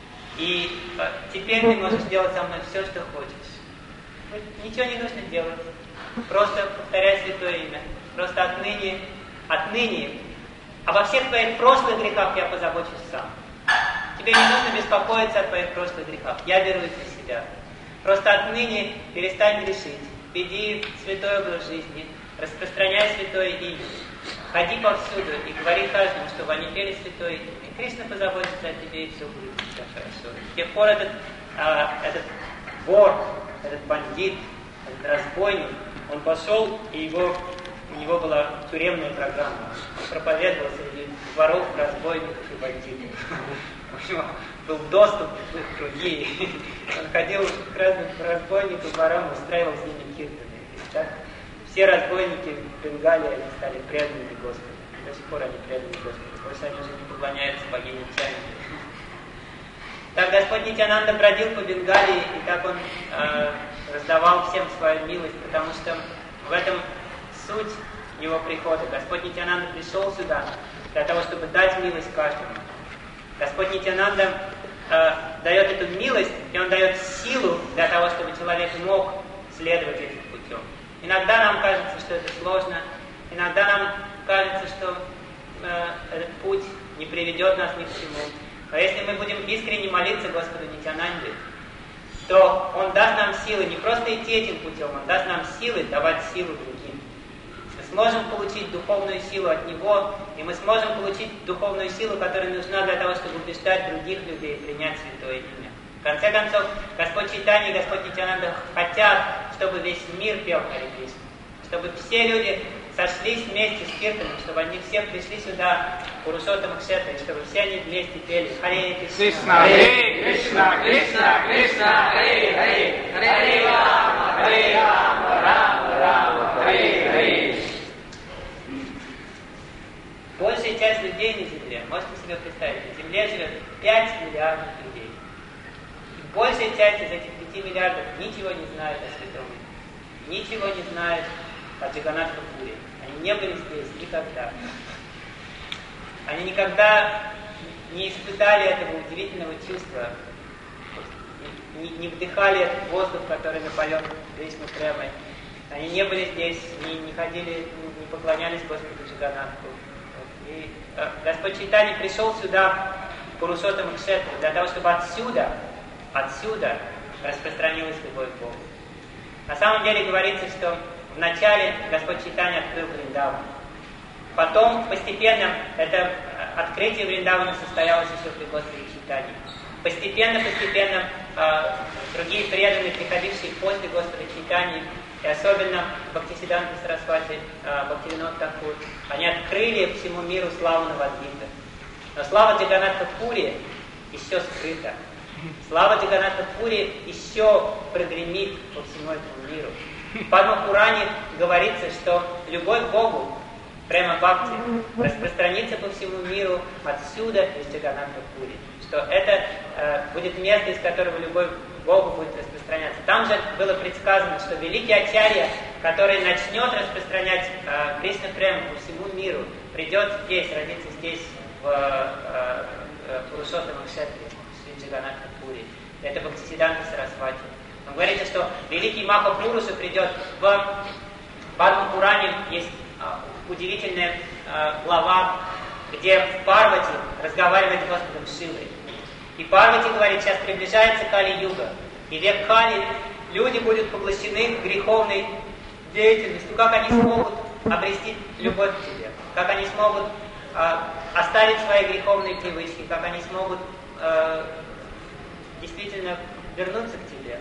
И э, теперь ты можешь делать со мной все, что хочешь. Ничего не нужно делать. Просто повторяй святое имя. Просто отныне, отныне, обо всех твоих прошлых грехах я позабочусь сам. Тебе не нужно беспокоиться о твоих прошлых грехах. Я беру их на себя. Просто отныне перестань грешить. Веди святой образ жизни. Распространяй святое имя. Ходи повсюду и говори каждому, чтобы они пели святое имя. И Кришна позаботится о тебе, и все будет у тебя хорошо. С тех пор этот, а, этот вор, этот бандит, этот разбойник, он пошел, и его, у него была тюремная программа. Он проповедовал среди воров, разбойников и бандитов. У него был доступ в их круги. Он ходил к разным разбойникам, ворам, устраивал с ними киртаны. Так, все разбойники в Бенгалии, они стали преданными Господу. До сих пор они преданы Господу. Больше они уже не поклоняются богине Чани. Так Господь Нитьянанда бродил по Бенгалии, и так Он э, раздавал всем свою милость, потому что в этом суть Его прихода. Господь Нитьянанда пришел сюда для того, чтобы дать милость каждому. Господь Нитьянанда э, дает эту милость, и Он дает силу для того, чтобы человек мог следовать этим путем. Иногда нам кажется, что это сложно, иногда нам кажется, что э, этот путь не приведет нас ни к чему. Но если мы будем искренне молиться Господу Нитьянанде, то Он даст нам силы не просто идти этим путем, Он даст нам силы давать силу другим. Мы сможем получить духовную силу от Него, и мы сможем получить духовную силу, которая нужна для того, чтобы убеждать других людей принять Святое Имя. В конце концов, Господь Чайтанья и Господь Нитьянанда хотят, чтобы весь мир пел Харе Кришна, чтобы все люди сошлись вместе с киртаном, чтобы они все пришли сюда, Пурушоттама Кшетра, и чтобы все они вместе пели Харе Кришна, Харе Кришна, Кришна, Кришна, Харе Харе, Харе Рама, Харе Рама, Рама Рама, Харе Харе. Большая часть людей на Земле, можете себе представить, на Земле живет пять миллиардов людей. И большая часть из этих пяти миллиардов ничего не знает о Святом Имени, ничего не знает о Джаганнатха Пури. Они не были здесь никогда. Они никогда не испытали этого удивительного чувства, не, не вдыхали этот воздух, который напоен Кришна Премой. Они не были здесь, не, не ходили, не поклонялись Господу Джаганнатху. И э, Господь Чайтанья пришел сюда, в Пурушоттама Кшетру, для того, чтобы отсюда, отсюда распространилась любовь к Богу. На самом деле говорится, что вначале Господь Чайтанья открыл Вриндаван. Потом постепенно это открытие Вриндавана состоялось еще при Господе Чайтанье. Постепенно, постепенно э, другие преданные, приходившие после Господа Чайтаньи, и особенно Бхактисиданта Сарасвати, э, Бхактивинод Такур, они открыли всему миру славу Навадвита. Но слава Джаганнатха Пури еще скрыта. Слава Джаганнатха Пури еще прогремит по всему этому миру. В Падма-Пуране говорится, что любовь к Богу, прямо бхакти, распространится по всему миру отсюда, из Джаганнатха Пури. Что это э, будет место, из которого любовь к Богу будет распространяться. Там же было предсказано, что великий Ачарья, который начнет распространять э, Кришна Прему по всему миру, придет здесь, родится здесь, в э, э, Пурушоттама Кшетре, в Шри Джаганнатха Пури. Это Бхактисиданта Сарасвати. Он говорит, что великий Маха Пуруша придет в Падма-Пуране, есть э, удивительная э, глава, где Парвати разговаривает с Господом Шивой. И Парвати говорит, сейчас приближается Кали-юга, и век Кали, люди будут поглощены греховной деятельностью. Как они смогут обрести любовь к тебе? Как они смогут э, оставить свои греховные привычки? Как они смогут э, действительно вернуться к тебе?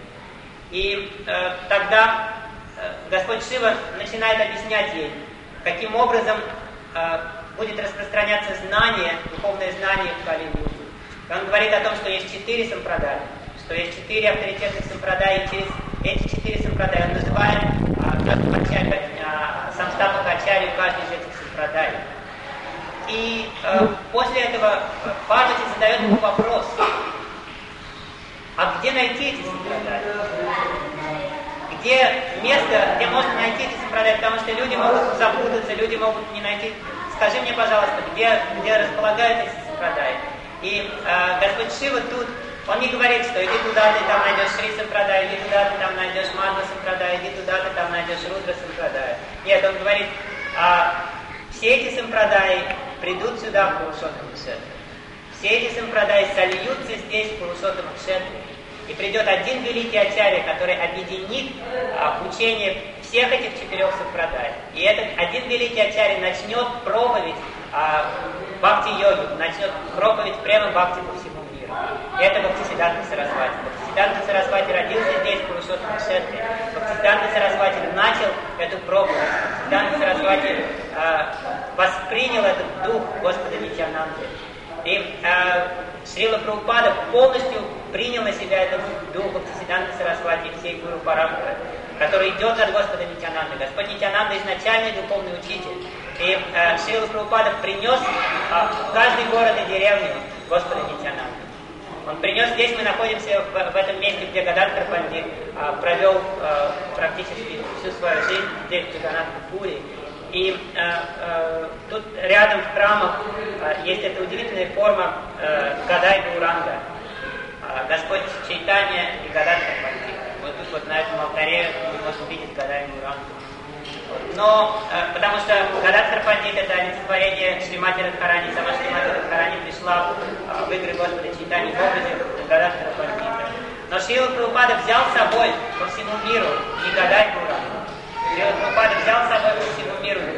И э, тогда э, Господь Шива начинает объяснять ей, каким образом э, будет распространяться знание, духовное знание в Кали-югу. Он говорит о том, что есть четыре сампрадаи, что есть четыре авторитетных сампрадаи, и через эти четыре сампрадаи он называет а, самстапака ачарью каждый из этих сампрадаи. И а, после этого Парвати задает ему вопрос, а где найти эти сампрадаи? Где место, где можно найти эти сампрадаи? Потому что люди могут запутаться, люди могут не найти. Скажи мне, пожалуйста, где, где располагаются эти сампрадаи? И э, Господь Шива тут, он не говорит, что иди туда, ты там найдешь Шри Сампрадай, иди туда, ты там найдешь Мадхва Сампрадай, иди туда, ты там найдешь Рудра Сампрадай. Нет, он говорит, а, все эти сампрадаи придут сюда в Пурушоттама Кшетре. Все эти сампрадаи сольются здесь в Пурушоттама Кшетре. И придет один великий ачарья, который объединит а, учение всех этих четырех сампрадай. И этот один великий ачарья начнет проповедь а, бхакти-йоги, начнет проповедь прямо бхакти по всему миру. И это Бхактисиданта Сарасвати. Бхактисиданта Сарасвати родился здесь, в Пурушоттама Кшетре. Бхактисиданта Сарасвати начал эту проповедь. Бхактисиданта Сарасвати э, воспринял этот дух Господа Нитьянанды. И э, Шрила Прабхупада полностью принял на себя этот дух Бхактисиданта Сарасвати всей Гуру Парампары, который идет от Господа Нитьянанды. Господь Нитьянанда изначальный духовный учитель. И э, Шрила Прабхупада принес э, в каждый город и деревню Господа Нитьянанду. Он принес, здесь мы находимся в, в этом месте, где Гададхар Пандит э, провел э, практически всю свою жизнь здесь, в Джаганнатхапуре. И э, э, тут рядом в храмах э, есть эта удивительная форма э, Гадай Гауранга. Э, Господь Чайтанья и Гададхар Пандит. Вот тут вот на этом алтаре мы можем видеть Гадай Гауранга. Но, э, потому что Гададхар Пандит это олицетворение Шримати Радхарани, сама Шримати Радхарани пришла э, в игры Господа Чайтаньи в образе Гададхара Пандита. Но Шрила Прабхупада взял с собой по всему миру не Гадай Гауранга. Шрила Прабхупада взял с собой по всему миру